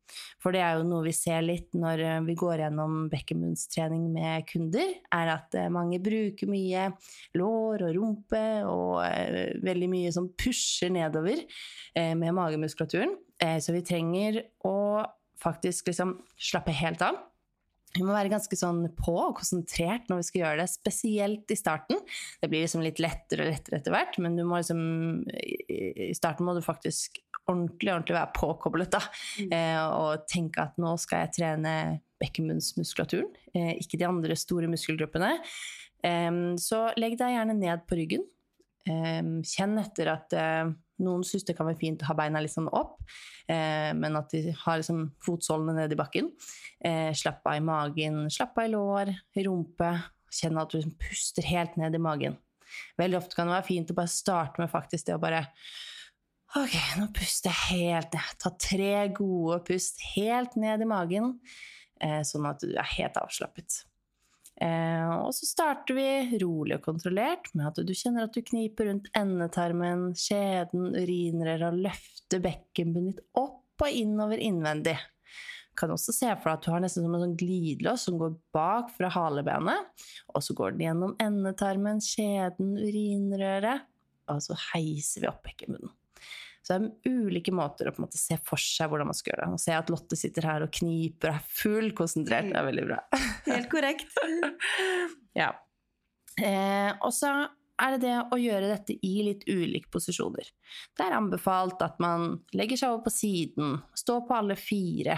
For det jo noe vi ser litt når vi går gjennom bekkenbunnstrening med kunder, at mange bruker mye lår og rumpe og veldig mye som pusher nedover med magemuskulaturen. Så vi trenger å faktisk liksom slappe helt av. Vi må være ganske sånn på og konsentrert når vi skal gjøre det, spesielt i starten. Det blir liksom litt lettere og lettere etter hvert, men du må liksom, i starten må du faktisk ordentlig være påkoblet da, og tenke at nå skal jeg trene bekkenbunnsmuskulaturen, ikke de andre store muskelgruppene. Så legg deg gjerne ned på ryggen. Kjenn etter at noen synes det kan være fint å ha beina litt sånn opp, men at de har liksom fotsålene ned i bakken. Slapp av i magen, slapp av i lår, i rumpe. Kjenn at du puster helt ned i magen. Veldig ofte kan det være fint å bare starte med faktisk det å bare ok, nå puster jeg helt ned. Ta 3 gode pust helt ned i magen, sånn at du helt avslappet. Og så starter vi rolig og kontrollert med at du kjenner at du kniper rundt endetarmen, skjeden, urinrøret og løfter bekkenbunnen litt opp og innover innvendig. Du kan også se for deg at du har nesten som en sånn glidelås som går bak fra halebenet, og så går den gjennom endetarmen, skjeden, urinrøret, og så heiser vi opp bekkenbunnen. Så det ulike måter å på en måte se for seg hvordan man skal gjøre det. Og se at Lotte sitter her og kniper og full konsentrert. Det veldig bra. Helt korrekt. Ja. Og så det å gjøre dette i litt ulike posisjoner. Det anbefalt at man legger seg over på siden, står på alle 4,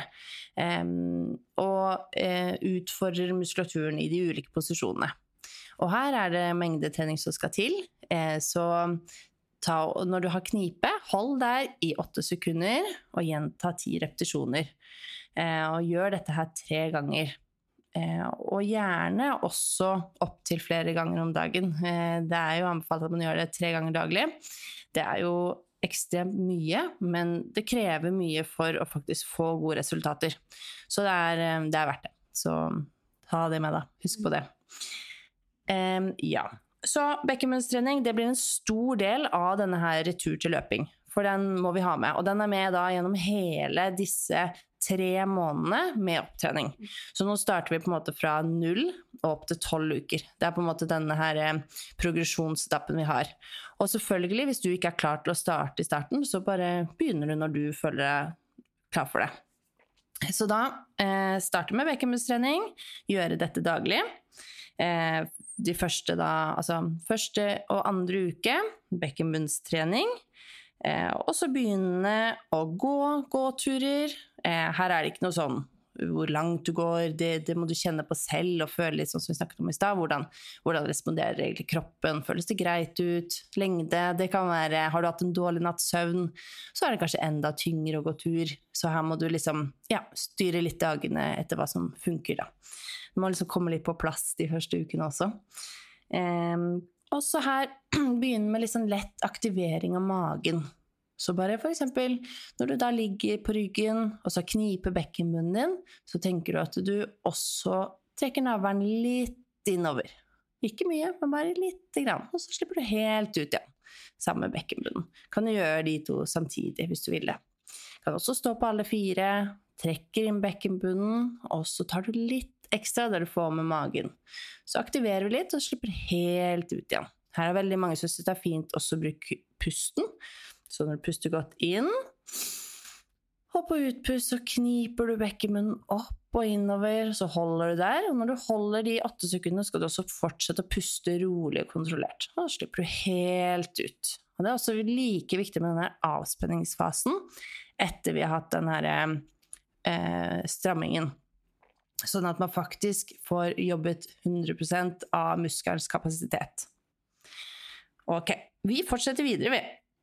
og utfordrer muskulaturen i de ulike posisjonene. Og her det mengdetrening som skal til, så når du har knipe, hold der i 8 sekunder og gjenta 10 repetisjoner. Og gjør dette her 3 ganger. Og gjerne også opp til flere ganger om dagen. Det jo anbefalt at man gjør det 3 ganger daglig. Det jo ekstremt mye, men det krever mye for å faktisk få gode resultater. Så det verdt det. Så ta det med da. Husk på det. Ja. Så bekkenbunnstrening, det blir en stor del av denne her retur til løping, for den må vi ha med, og den med da gjennom hele disse 3 månedene med opptrening. Så nå starter vi på en måte fra 0 og opp til 12 uker. Det på en måte denne her progresjonsetappen vi har. Og selvfølgelig, hvis du ikke klar til å starte i starten, så bare begynner du når du føler deg klar for det. Så da starter med bekkenbunnstrening, gjøre dette daglig. De første og andre uke bekkenbunnstrening, og så begynne å gå turer. Her det ikke noe sånn hvor langt du går, det må du kjenne på selv og føle litt sånn som vi snakket om i sted, hvordan responderer egentlig kroppen, føles det greit ut, lengde, det kan være, har du hatt en dårlig natts søvn, så det kanskje enda tyngre å gå tur, så her må du liksom, styre litt dagene etter hva som funker da. Du må liksom komme litt på plass de første ukene også. Og så her begynne med litt sånn lett aktivering av magen. Så bare for eksempel, når du da ligger på ryggen, og så kniper bekkenbunnen din, så tenker du at du også trekker navlen litt innover. Ikke mye, men bare litt grann. Og så slipper du helt ut igjen, sammen med bekkenbunnen. Kan du gjøre de 2 samtidig, hvis du vil det. Kan også stå på alle 4, trekker inn bekkenbunnen, og så tar du litt ekstra der du får med magen. Så aktiverer vi litt, og slipper helt ut igjen. Her veldig mange som synes det fint også å bruke pusten. Så når du puster godt inn, og på utpust så kniper du bekkenbunnen opp og innover, så holder du der. Og når du holder de 8 sekundene, skal du også fortsette å puste rolig og kontrollert. Og da slipper du helt ut. Og det også like viktig med denne avspenningsfasen, etter vi har hatt denne strammingen. Sånn at man faktisk får jobbet 100% av muskelens kapasitet. Ok, vi fortsetter videre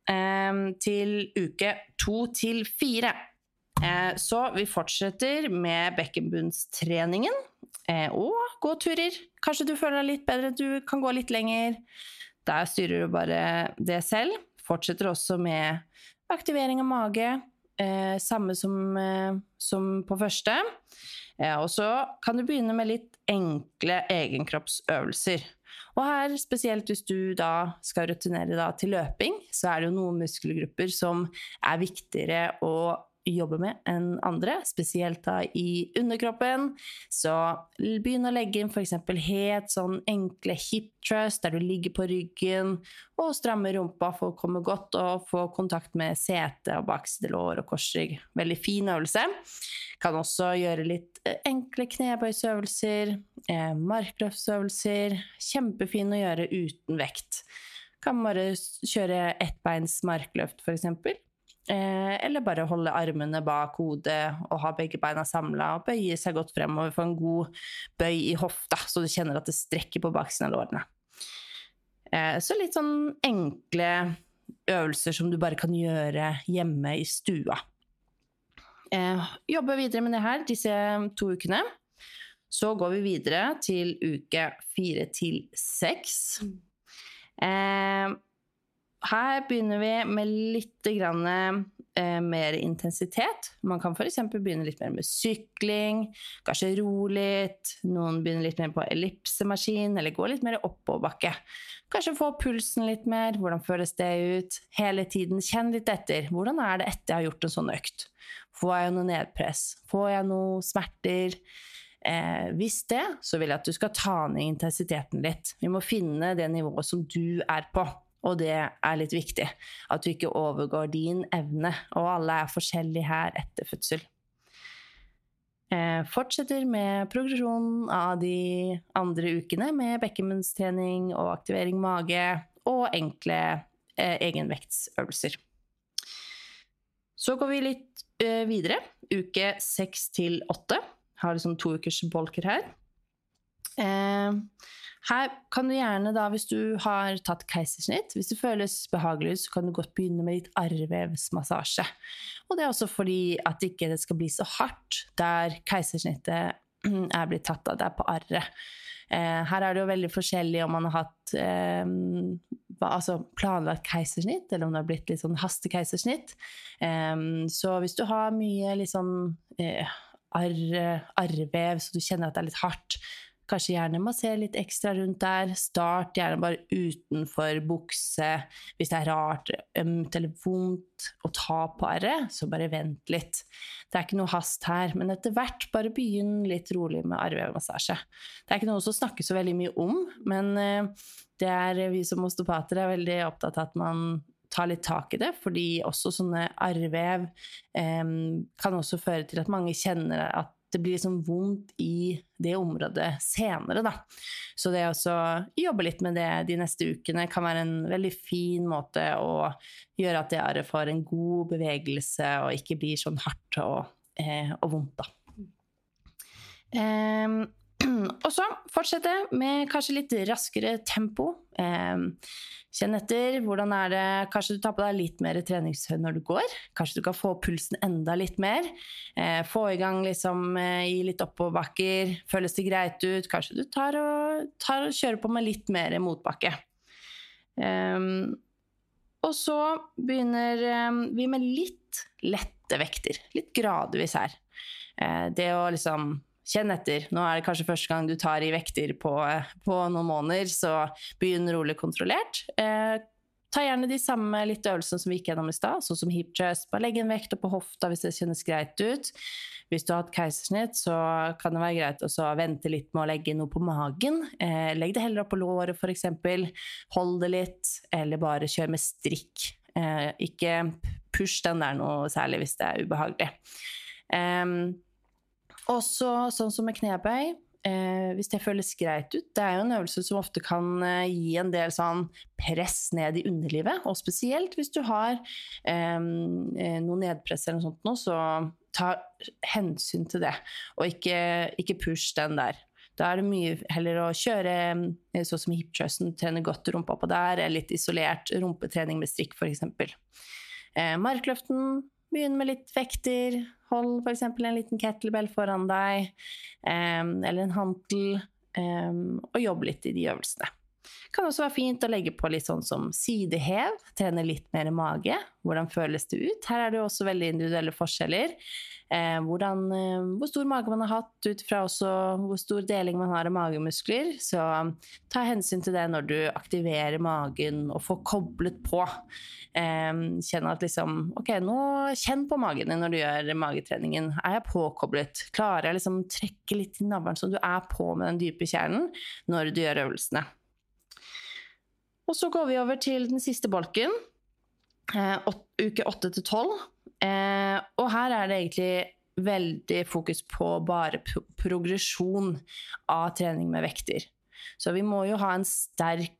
til uke 2 til 4. Så vi fortsetter med bekkenbunnstreningen og gåturer. Kanskje du føler deg litt bedre, du kan gå litt lenger. Der styrer du bare det selv. Fortsetter også med aktivering av mage, samme som på første. Og så kan du begynne med litt enkle egenkroppsøvelser. Og her, spesielt hvis du da skal rutinere da til løping, så det jo noen muskelgrupper som viktigere å jobbe med enn andre, spesielt da I underkroppen. Så begynn å legge inn for eksempel helt sånn enkle hip thrust, der du ligger på ryggen og strammer rumpa for å komme godt og få kontakt med sete og bakside lår og korsrygg. Veldig fin øvelse. Kan også gjøre litt enkle knebøysøvelser, markløftsøvelser. Kjempefin å gjøre uten vekt. Kan bare kjøre ettbeins markløft for eksempel. Eller bare holde armene bak hodet og ha begge beina samlet og bøye seg godt fremover for en god bøy I hofta, så du kjenner at det strekker på baksiden av lårene. Så litt sånn enkle øvelser som du bare kan gjøre hjemme I stua. Jobbe videre med det her disse 2 ukene. Så går vi videre til uke 4 til 6. Her begynner vi med litt grann mer intensitet. Man kan for eksempel begynne litt mer med sykling, kanskje ro litt, noen begynner litt mer på ellipsemaskin, eller gå litt mer oppoverbakke. Kanskje få pulsen litt mer, hvordan føles det ut? Hele tiden, kjenn litt etter. Hvordan det etter jeg har gjort en sånn økt? Får jeg noe nedpress? Får jeg noe smerter? Hvis det, så vil jeg at du skal ta ned intensiteten litt. Vi må finne det nivået som du på, og det litt viktig. At du ikke overgår din evne, og alle forskjellige her etter fødsel. Fortsetter med progresjon av de andre ukene med bekkenbunnstrening og aktivering mage og enkle egenvektsøvelser. Så går vi litt videre. Uke 6 til 8. Har liksom 2 ukers bolker her. Her kan du gjerne da, hvis du har tatt keisersnitt, hvis det føles behagelig, så kan du godt begynne med litt arrvevsmassasje. Og det også fordi at ikke det skal bli så hardt der keisersnittet blitt tatt av der på arret. Her det jo veldig forskjellig om man har hatt planlagt keisersnitt, eller om det har blitt litt sånn hastekeisersnitt. Så hvis du har mye litt sånn arrvev, så du kjenner at det litt hardt, kanskje gjerne massere litt ekstra rundt der. Start gjerne bare utenfor bukse. Hvis det rart, ømt eller vondt å ta på arret, så bare vent litt. Det ikke noe hast her, men etter hvert bare begynn litt rolig med arrvevmassasje. Det ikke noe som snakker så veldig mye om, men det vi som osteopater veldig opptatt av at man tar litt tak I det, fordi også sånne arrvev kan også føre til at mange kjenner at det blir sånn vondt I det området senere da. Så det også jobbe litt med det de neste ukene kan være en veldig fin måte å gjøre at det arret får en god bevegelse og ikke blir sånn hardt og vondt da. Og så fortsette med kanskje litt raskere tempo. Kjenn etter, hvordan det? Kanskje du tar på deg litt mer treningstøy når du går. Kanskje du kan få pulsen enda litt mer. Få I gang liksom I litt oppoverbakker. Føles det greit ut? Kanskje du tar og kjører på med litt mer motbakke. Og så begynner vi med litt lette vekter. Litt gradvis her. Det å liksom kjenn etter. Nå det kanskje første gang du tar I vekter på noen måneder, så begynn rolig kontrollert. Ta gjerne de samme litt øvelsene som vi gikk gjennom I sted, sånn som hip thrust. Bare legg en vekt opp på hofta hvis det kjennes greit ut. Hvis du har hatt keisersnitt, så kan det være greit å vente litt med å legge noe på magen. Legg det heller opp på låret for eksempel. Hold det litt, eller bare kjør med strikk. Ikke push den der noe særlig hvis det ubehagelig. Også sånn som med knebøy, hvis det føles greit ut, det jo en øvelse som ofte kan gi en del sånn press ned I underlivet, og spesielt hvis du har noe nedpress eller noe sånt nå, så ta hensyn til det, og ikke push den der. Da det mye heller å kjøre sånn som hip thrusten, trene godt rumpa på der, litt isolert rumpetrening med strikk for eksempel. Markløften, begynn med litt vekter, hold for eksempel en liten kettlebell foran deg, eller en hantel, og jobb litt I de øvelsene. Kan også være fint å legge på litt sånn som sidehev, trene litt mer mage. Hvordan føles det ut? Her det jo også veldig individuelle forskjeller. Hvor stor mage man har hatt, ut fra også hvor stor deling man har av magemuskler. Så ta hensyn til det når du aktiverer magen og får koblet på. Kjenn at liksom, ok, nå kjenn på magen din når du gjør magetreningen. Jeg påkoblet? Klarer jeg liksom trekke litt i navlen så du på med den dype kjernen når du gjør øvelsene? Og så går vi over til den siste bolken, uke 8-12. Og her det egentlig veldig fokus på bare progresjon av trening med vekter. Så vi må jo ha en sterk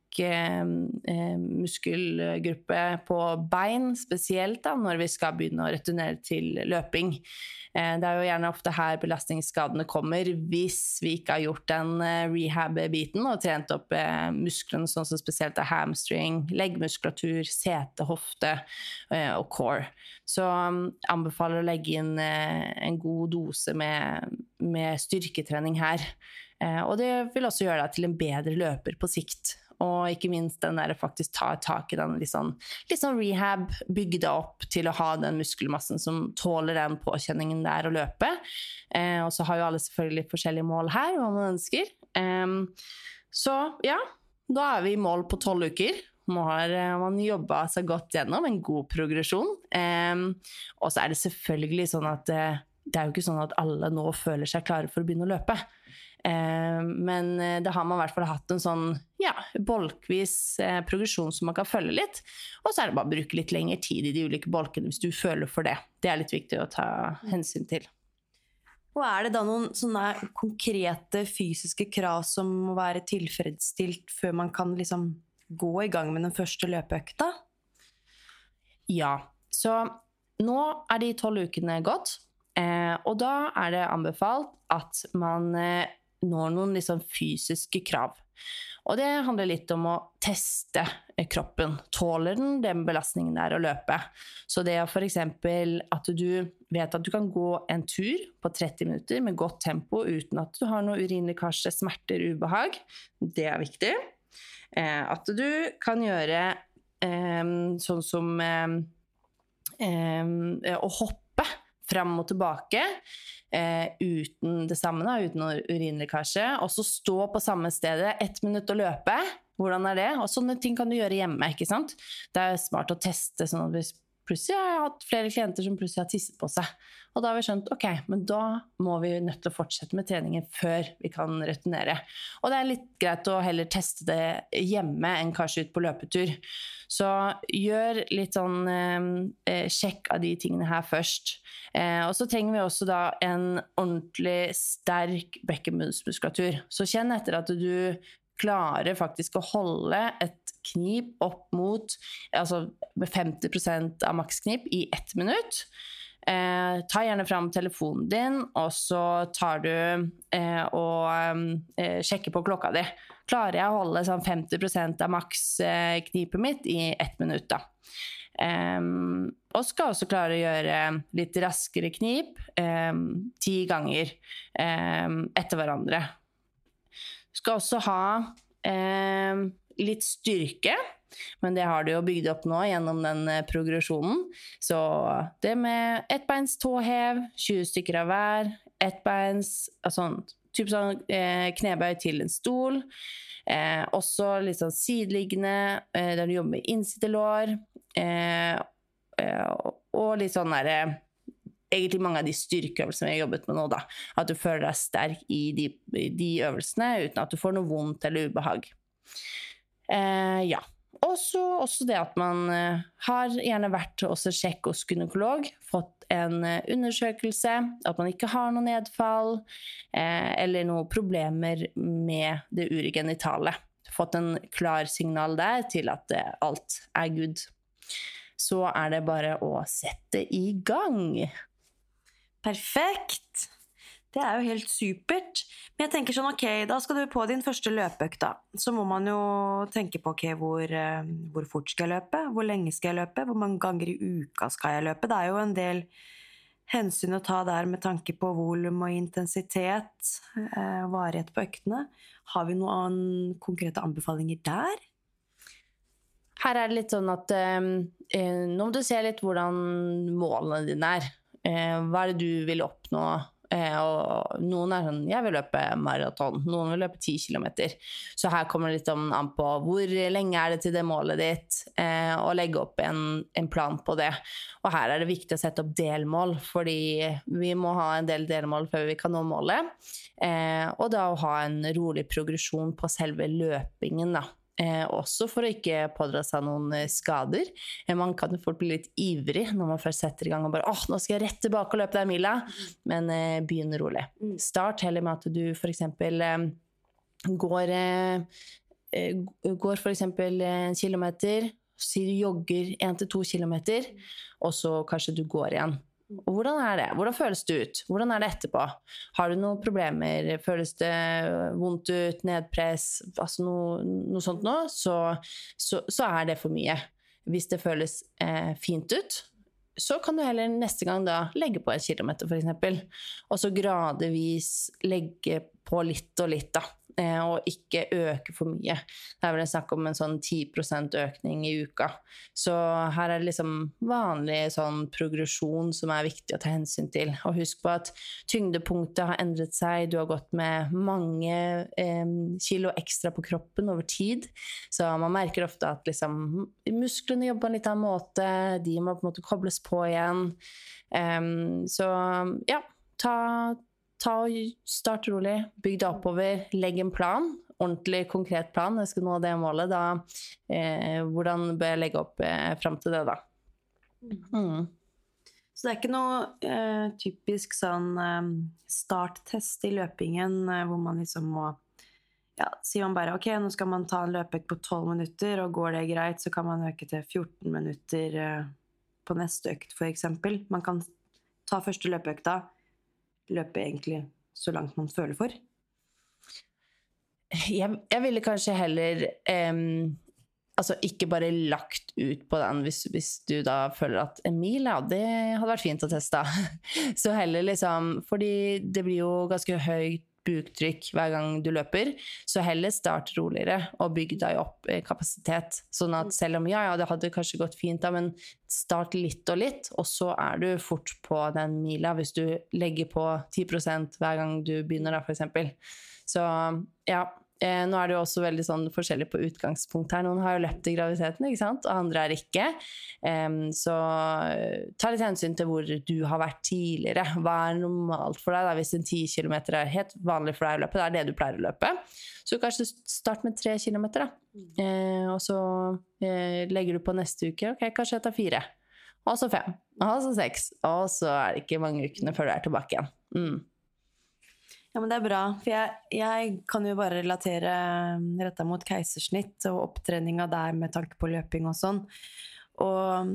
muskelgruppe på bein, spesielt da, når vi skal begynne å returnere til løping. Det jo gjerne ofte her belastningsskadene kommer, hvis vi ikke har gjort den rehab-biten og trent opp musklene, sånn som spesielt hamstring, leggmuskulatur, sete, hofte og core. Så anbefaler å legge inn en god dose med styrketrening her. Og det vil også gjøre deg til en bedre løper på sikt. Og ikke minst den der faktisk ta tak i den litt sånn rehab, bygge det opp til å ha den muskelmassen som tåler den påkjenningen der å løpe. Og så har jo alle selvfølgelig forskjellige mål her, hva man ønsker. Så ja, da vi i mål på 12 uker. Nå har man jobbet seg godt gjennom en god progresjon. Og så det selvfølgelig sånn at det jo ikke sånn at alle nå føler seg klare for å begynne å løpe. Men det har man i hvert fall hatt en sånn bolkvis progresjon som man kan følge litt, og så det bare å bruke litt lengre tid i de ulike bolkene hvis du føler for det. Det litt viktig å ta hensyn til. Og det da noen sånne konkrete fysiske krav som må være tilfredsstilt før man kan liksom gå i gang med den første løpeøkta? Ja, så nå de 12 ukene gått, og da det anbefalt at man når noen liksom fysiske krav. Og det handler litt om å teste kroppen. Tåler den belastningen å løpe? Så det for eksempel at du vet at du kan gå en tur på 30 minutter med godt tempo uten at du har noe urinlekkasje, smerter, ubehag. Det viktig. At du kan gjøre sånn som å hoppe fram og tilbake uten det samme, uten urinlekkasje, og så stå på samme stedet 1 minutt og løpe. Hvordan det? Og sånne ting kan du gjøre hjemme, ikke sant? Det smart å teste, sånn at hvis plutselig har jeg hatt flere klienter som plutselig har tisset på seg. Og da har vi skjønt, ok, men da må vi nødt til å fortsette med treningen før vi kan returnere. Og det litt greit å heller teste det hjemme enn kanskje ut på løpetur. Så gjør litt sånn sjekk av de tingene her først. Og så trenger vi også da en ordentlig sterk bekkenbunnsmuskulatur. Så kjenn etter at du klarer faktisk å holde et knip opp mot, altså med 50% av maksknip i 1 minutt. Ta gjerne fram telefonen din, og så tar du og sjekker på klokka di. Klarer jeg å holde sånn 50% av maksknipet mitt i 1 minutt da? Og skal også klare å gjøre litt raskere knip 10 ganger etter hverandre. Skal også ha litt styrke, men det har du jo bygd opp nå gjennom den progresjonen. Så det med ettbeins tåhev, 20 stykker av hver, ettbeins, typ sånn knebøy til en stol, også litt sånn sideliggende, der du jobber med innsittelår, og litt sånn egentlig mange av de styrkeøvelsene vi har jobbet med nå da, at du føler deg sterk i de øvelsene uten at du får noe vondt eller ubehag. Ja, også det at man har gjerne vært også sjekk hos gynekolog, fått en undersøkelse, at man ikke har noe nedfall eller noen problemer med det urogenitale. Fått en klar signal der til at alt good. Så det bare å sette i gang. Perfekt! Det jo helt supert. Men jeg tenker sånn, ok, da skal du på din første løpeøkt da. Så må man jo tenke på, ok, hvor fort skal jeg løpe? Hvor lenge skal jeg løpe? Hvor mange ganger i uka skal jeg løpe? Det jo en del hensyn å ta der med tanke på volum og intensitet, varighet på øktene? Har vi noen konkrete anbefalinger der? Her det litt sånn at nå må du se litt hvordan målene dine hva det du vil oppnå, og noen sånn, jeg vil løpe maraton, noen vil løpe 10 kilometer, så her kommer det litt an på hvor lenge det til det målet ditt, og legge opp en plan på det, og her det viktig å sette opp delmål, fordi vi må ha en del delmål før vi kan nå målet, og da å ha en rolig progresjon på selve løpingen da. Også for å ikke pådra seg noen skader. Man kan jo fort bli litt ivrig når man først setter i gang og bare, nå skal jeg rett tilbake og løpe den mila, men begynn rolig. Start heller med at du for eksempel går for eksempel 1 kilometer, si du jogger 1 til 2 kilometer, og så kanskje du går igjen. Og hvordan det? Hvordan føles det ut? Hvordan det etterpå? Har du noen problemer? Føles det vondt ut, nedpress, altså noe sånt nå, så det for mye. Hvis det føles fint ut, så kan du heller neste gang da legge på 1 kilometer for eksempel, og så gradvis legge på litt og litt da. Og ikke øke for mye. Det vel en snakk om en sånn 10% økning i uka. Så her det liksom vanlig sånn progresjon som viktig å ta hensyn til. Og husk på at tyngdepunktet har endret seg. Du har gått med mange kilo ekstra på kroppen over tid. Så man merker ofte at liksom, musklene jobber på en litt annen måte. De må på en måte kobles på igjen. Så ja, ta og start rolig, bygg det oppover, legg en plan, ordentlig konkret plan, jeg skal nå det målet, da, hvordan bør jeg legge opp frem til det da? Så det ikke noe typisk sånn starttest i løpingen, hvor man liksom må, sier man bare, ok, nå skal man ta en løpeøkt på 12 minutter, og går det greit, så kan man øke til 14 minutter på neste økt, for eksempel. Man kan ta første løpeøkta, løpe egentlig så langt man føler for? Jeg ville kanskje heller altså ikke bare lagt ut på den hvis du da føler at en mil, det hadde vært fint å teste. Så heller liksom, fordi det blir jo ganske høyt buktrykk hver gang du løper, så heller start roligere og bygg deg opp kapasitet, sånn at selv om det hadde kanskje gått fint da, men start litt, og så du fort på den mila hvis du legger på 10% hver gang du begynner da, for eksempel. Så nå det jo også veldig sånn forskjellig på utgangspunkt her. Noen har jo løpt i graviditeten, ikke sant? Og andre ikke. Så ta litt hensyn til hvor du har vært tidligere. Hva normalt for deg da? Hvis en 10 kilometer helt vanlig for deg å løpe, det det du pleier å løpe. Så kanskje start med 3 kilometer da. Og så legger du på neste uke, ok, kanskje jeg tar 4. Og så 5. Og så 6. Og så det ikke mange ukene før du tilbake igjen. Ja, men det bra, for jeg kan jo bare relatere rettet mot keisersnitt og opptreninga der med tanke på løping og sånn. Og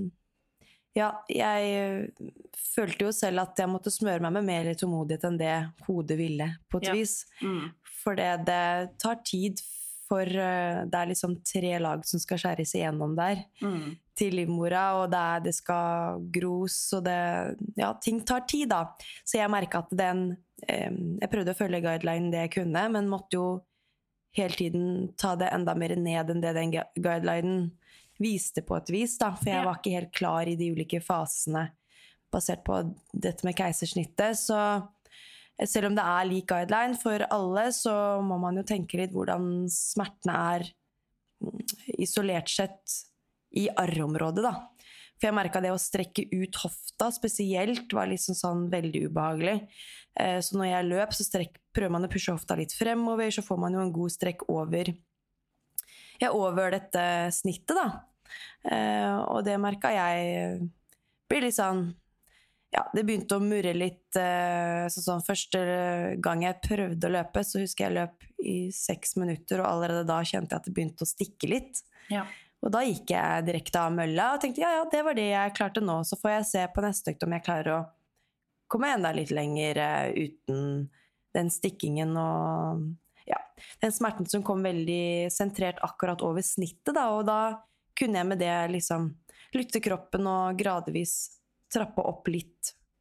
jeg følte jo selv at jeg måtte smøre meg med mer tålmodighet enn det hodet ville, på et vis. For det tar tid, for det liksom 3 lag som skal skjæres igjennom der til livmora, og det skal gros, og ting tar tid da. Så jeg merket at jeg prøvde å følge guidelinen det jeg kunne, men måtte jo hele tiden ta det enda mer ned enn det den guidelinen viste på et vis da, for jeg var ikke helt klar i de ulike fasene basert på dette med keisersnittet, så selv om det lik guideline for alle, så må man jo tenke litt hvordan smertene isolert sett i arrområdet da. For jeg merket det å strekke ut hofta spesielt var liksom sånn veldig ubehagelig. Så når jeg løp, så prøver man å pushe hofta litt fremover, så får man jo en god strekk over dette snittet da. Og det merket jeg blir litt sånn, det begynte å murre litt, sånn første gang jeg prøvde å løpe, så husker jeg løp i 6 minutter, og allerede da kjente jeg at det begynte å stikke litt. Og da gikk jeg direkte av mølla, og tenkte, det var det jeg klarte nå, så får jeg se på neste økt om jeg klarer å komme enda litt lenger uten den stikkingen, og den smerten som kom veldig sentrert akkurat over snittet da, og da kunne jeg med det liksom lytte kroppen og gradvis trappe opp litt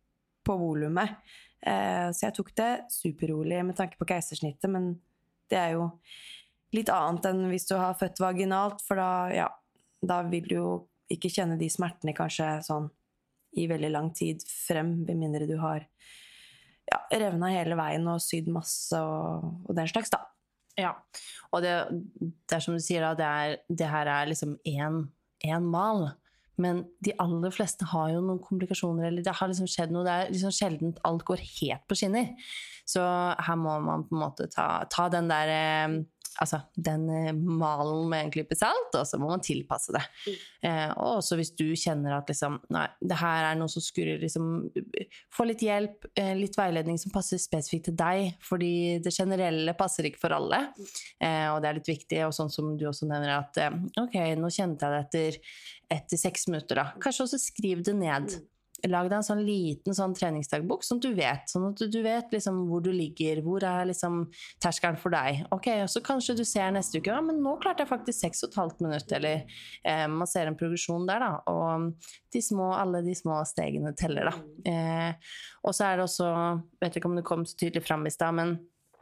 på volumet. Så jeg tok det superrolig med tanke på keisersnittet, men det er jo litt annet enn hvis du har født vaginalt, for da vil du jo ikke kjenne de smertene kanskje sånn i veldig lang tid frem, ved mindre du har revnet hele veien og sydd masse og den slags da. Ja, og det er som du sier da, det her er liksom en mal, men de aller fleste har jo noen komplikasjoner, eller det har liksom skjedd noe, det er liksom sjeldent alt går helt på skinner. Så her må man på en måte ta den der, altså den malen med en klype salt, og så må man tilpasse det. Og også hvis du kjenner at liksom, nei, det her er noe som skurrer, liksom, få litt hjelp, litt veiledning som passer spesifikt til deg, fordi det generelle passer ikke for alle, og det er litt viktig, og sånn som du også nevner at, ok, nå kjente jeg det etter 6 minutter da. Kanskje også skriv det ned. Lag deg en sånn liten sånn treningsdagbok, sånn at du vet liksom hvor du ligger, hvor er liksom terskelen for deg. Ok, og så kanskje du ser neste uke, men nå klarte jeg faktisk 6,5 minutter, eller man ser en progresjon der da, og alle de små stegene teller da. Og så er det også, vet ikke om det kom så tydelig frem i sted, men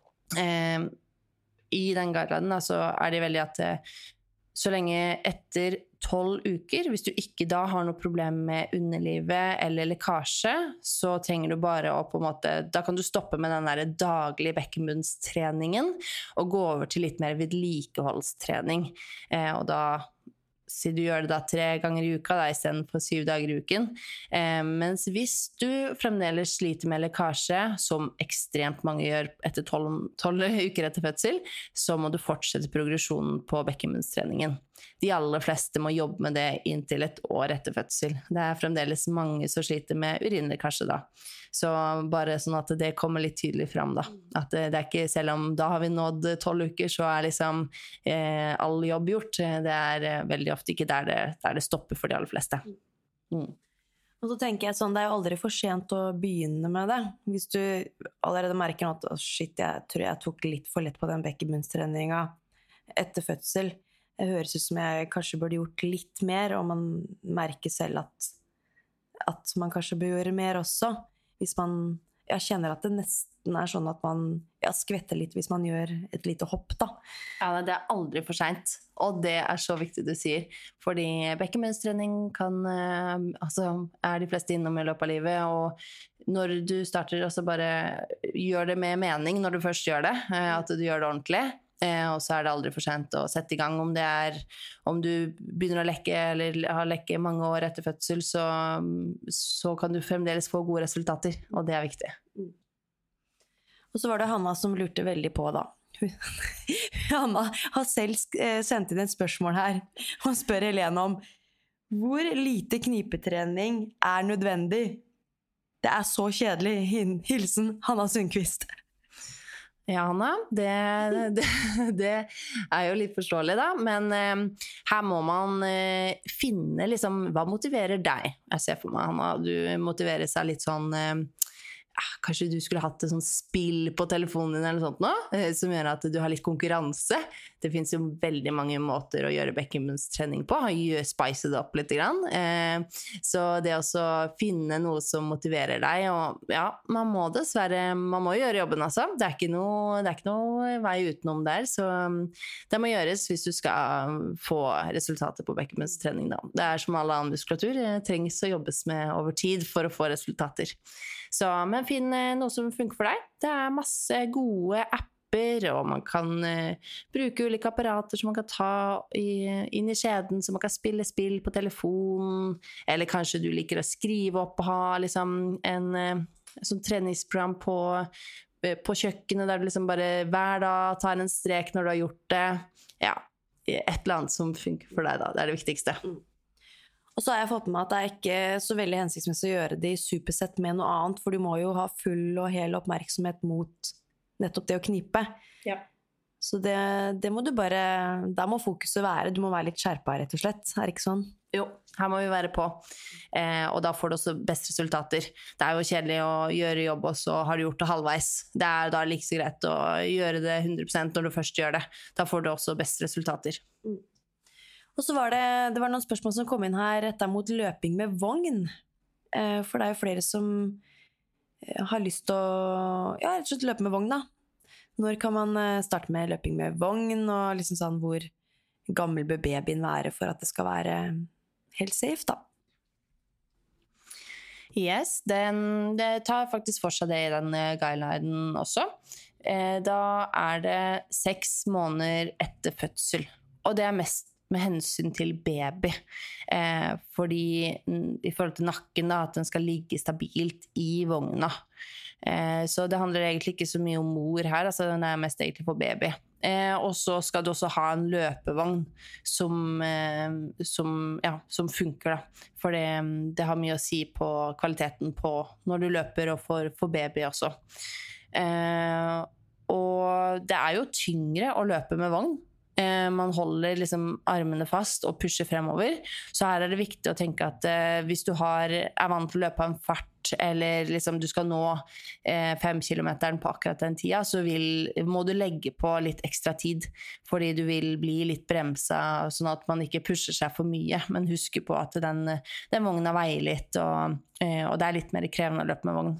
i den guidelinen da, så er det veldig at så lenge etter 12 uker, hvis du ikke da har noe problem med underlivet eller lekkasje, så trenger du bare å på en måte, da kan du stoppe med den der daglige bekkenbunnstreningen og gå over til litt mer vedlikeholdstrening. Og da si du gjør det da 3 ganger i uka da, i stedet for 7 dager i uken. Mens hvis du fremdeles sliter med lekkasje, som ekstremt mange gjør etter 12 uker etter fødsel, så må du fortsette progresjonen på bekkenbunnstreningen. De aller fleste må jobbe med det inntil 1 år etter fødsel. Det er fremdeles mange som sliter med urinlekkasje da. Så bare sånn at det kommer litt tydelig frem da. At det er ikke, selv om da har vi nådd 12 uker, så er liksom all jobb gjort. Det er veldig ofte ikke der det stopper for de aller fleste. Og så tenker jeg sånn, det er jo aldri for sent å begynne med det. Hvis du allerede merker at shit, jeg tror jeg tok litt for lett på den bekkenbunnstreningen etter fødsel. Det høres ut som jeg kanskje burde gjort litt mer, og man merker selv at man kanskje bør gjøre mer også. Hvis jeg kjenner at det nesten er sånn at man skvetter litt hvis man gjør et lite hopp da. Ja, det er aldri for sent, og det er så viktig du sier, fordi bekkenbunnstrening er de fleste innom i løpet av livet, og når du starter også bare gjør det med mening når du først gjør det, at du gjør det ordentlig, og så er det aldri for sent å sette i gang. Om du begynner å lekke eller har lekket mange år etter fødsel, så kan du fremdeles få gode resultater, og det er viktig. Og så var det Hanna som lurte veldig på da. Hanna har selv sendt inn et spørsmål her, og spør Helene om hvor lite knipetrening er nødvendig. Det er så kjedelig. Hilsen Hanna Sundqvist. Ja, Hanna, det er jo litt forståelig da, men her må man finne liksom, hva motiverer deg? Jeg ser for meg, Hanna, du motiverer seg litt sånn, kanskje du skulle hatt et sånt spill på telefonen din eller sånt nå, som gjør at du har litt konkurranse. Det finnes jo veldig mange måter å gjøre bekkenbunnstrening på, spice det opp litt grann. Så det å finne noe som motiverer deg, og ja, man må gjøre jobben altså. Det er ikke noe vei utenom der, så det må gjøres hvis du skal få resultater på bekkenbunnstrening da. Det er som all annen muskulatur, trengs å jobbes med over tid for å få resultater. Så, men finn noe som funker for deg. Det er masse gode apper, og man kan bruke ulike apparater som man kan ta inn i skjeden, så man kan spille spill på telefon, eller kanskje du liker å skrive opp og ha liksom en sånn treningsprogram på kjøkkenet, der du liksom bare hver dag tar en strek når du har gjort det. Ja, et eller annet som funker for deg da, det er det viktigste. Og så har jeg fått med at det er ikke så veldig hensiktsmessig å gjøre det i supersett med noe annet, for du må jo ha full og hel oppmerksomhet mot nettopp det å knipe. Ja. Så det må du bare, der må fokuset være, du må være litt skjerpet rett og slett, er det ikke sånn? Jo, her må vi være på, og da får du også best resultater. Det er jo kjedelig å gjøre jobb, og så har du gjort det halvveis. Det er da like så greit å gjøre det 100% når du først gjør det. Da får du også best resultater. Og så var det var noen spørsmål som kom inn her rettet mot løping med vogn. For det er jo flere som har lyst til å rett og slett løpe med vogn da. Når kan man starte med løping med vogn, og liksom sånn hvor gammel bør babyen være for at det skal være helt safe da? Yes, det tar faktisk for seg det i den guidelinen også. Da det 6 måneder etter fødsel, og det mest med hensyn til baby, fordi i forhold til nakken da, at den skal ligge stabilt i vogna. Så det handler egentlig ikke så mye om mor her, altså den mest egentlig for baby. Og så skal du også ha en løpevogn som funker da, for det har mye å si på kvaliteten på når du løper og for baby også. Og det jo tyngre å løpe med vogn. Man holder liksom armene fast og pusher fremover. Så her det viktig å tenke at hvis du vant til å løpe en fart, eller liksom du skal nå 5 kilometeren på akkurat den tida, så må du legge på litt ekstra tid, fordi du vil bli litt bremsa, sånn at man ikke pusher seg for mye, men husker på at den vogna veier litt, og det litt mer krevende å løpe med vogn.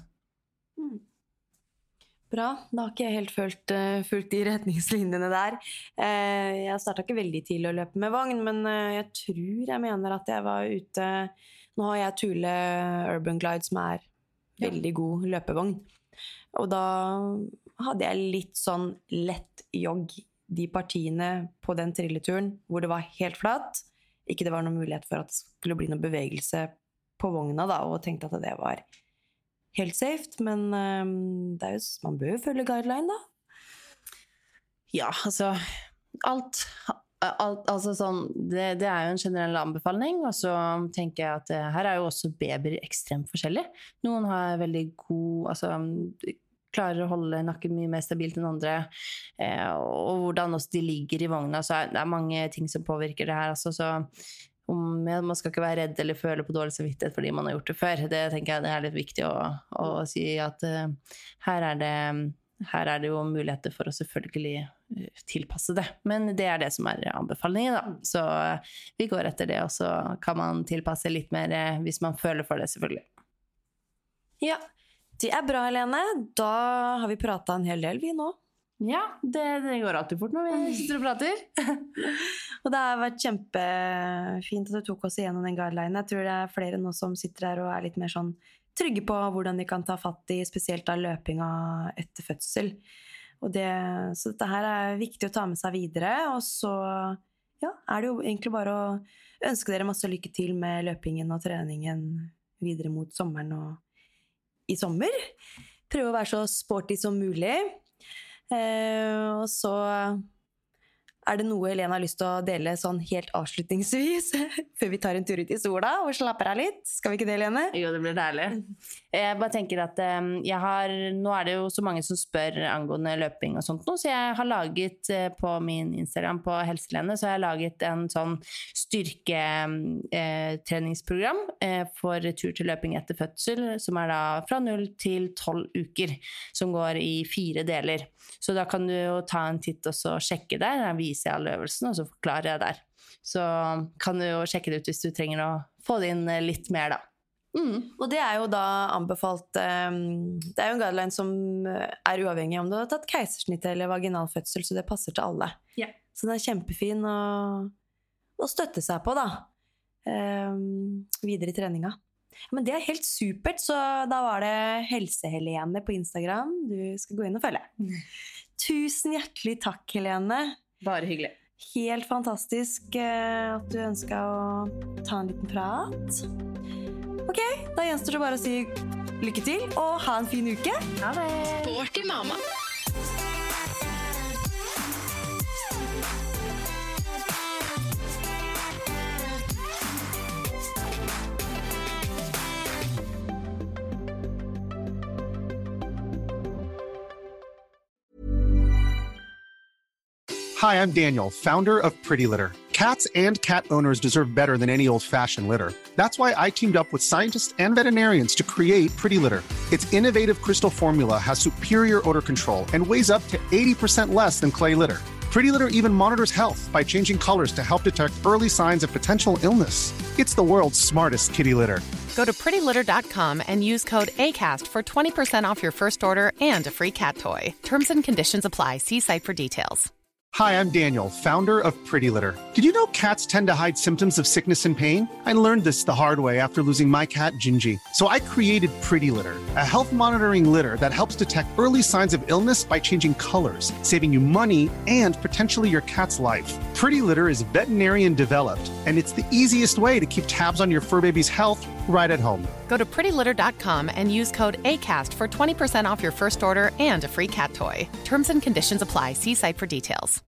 Bra, da har ikke jeg helt fulgt de retningslinjene der. Jeg startet ikke veldig tidlig å løpe med vogn, men jeg mener at jeg var ute. Nå har jeg Thule Urban Glide som veldig god løpevogn. Og da hadde jeg litt sånn lett jogg de partiene på den trilleturen hvor det var helt flatt. Ikke det var noen mulighet for at det skulle bli noen bevegelse på vogna da, og tenkte at det var helt safe, men man bør jo følge guideline da. Ja, altså altså sånn, det jo en generell anbefaling, og så tenker jeg at her jo også babyer ekstremt forskjellige. Noen har veldig klarer å holde nakken mye mer stabilt enn andre, og hvordan også de ligger i vogna, så det mange ting som påvirker det her, altså, så man skal ikke være redd eller føle på dårlig samvittighet fordi man har gjort det før. Det tenker jeg det litt viktig å si at her det jo muligheter for å selvfølgelig tilpasse det. Men det det som anbefalingen da. Så vi går etter det, og så kan man tilpasse litt mer hvis man føler for det selvfølgelig. Ja, det bra, Helene. Da har vi pratet en hel del vi nå. Ja, det går alltid fort når vi sitter og prater. Og det har vært kjempefint at du tok oss igjennom den guidelinen. Jeg tror det flere nå som sitter der og litt mer sånn trygge på hvordan de kan ta fatt i spesielt av løpinga etter fødsel. Så dette her viktig å ta med seg videre. Og så det jo egentlig bare å ønske dere masse lykke til med løpingen og treningen videre mot sommeren og i sommer. Prøve å være så sporty som mulig. Og så det noe Helene har lyst til å dele sånn helt avslutningsvis før vi tar en tur ut i sola og slapper av litt. Skal vi ikke det, Helene? Jo, det blir deilig. Jeg bare tenker at nå det jo så mange som spør angående løping og sånt nå, så jeg har laget på min Instagram på Helselene, så jeg har laget en sånn styrketreningsprogram for tur til løping etter fødsel, som da fra 0 til 12 uker, som går i 4 deler. Så da kan du jo ta en titt og så sjekke der, jeg viser alle øvelsene, og så forklarer jeg der. Så kan du jo sjekke det ut hvis du trenger å få det inn litt mer da. Og det jo da anbefalt, det jo en guideline som uavhengig om du har tatt keisersnitt eller vaginal fødsel, så det passer til alle. Yeah. Så det kjempefin å støtte seg på da, videre i treninga. Men det helt supert, så da var det Helse-Helene på Instagram du skal gå inn og følge. Tusen hjertelig takk, Helene. Bare hyggelig. Helt fantastisk at du ønsket å ta en liten prat. Ok, da gjenstår det bare å si lykke til og ha en fin uke. Ha det! Sporty mamma. Hi, I'm Daniel, founder of Pretty Litter. Cats and cat owners deserve better than any old-fashioned litter. That's why I teamed up with scientists and veterinarians to create Pretty Litter. Its innovative crystal formula has superior odor control and weighs up to 80% less than clay litter. Pretty Litter even monitors health by changing colors to help detect early signs of potential illness. It's the world's smartest kitty litter. Go to prettylitter.com and use code ACAST for 20% off your first order and a free cat toy. Terms and conditions apply. See site for details. Hi, I'm Daniel, founder of Pretty Litter. Did you know cats tend to hide symptoms of sickness and pain? I learned this the hard way after losing my cat, Gingy. So I created Pretty Litter, a health monitoring litter that helps detect early signs of illness by changing colors, saving you money and potentially your cat's life. Pretty Litter is veterinarian developed, and it's the easiest way to keep tabs on your fur baby's health right at home. Go to prettylitter.com and use code ACAST for 20% off your first order and a free cat toy. Terms and conditions apply. See site for details.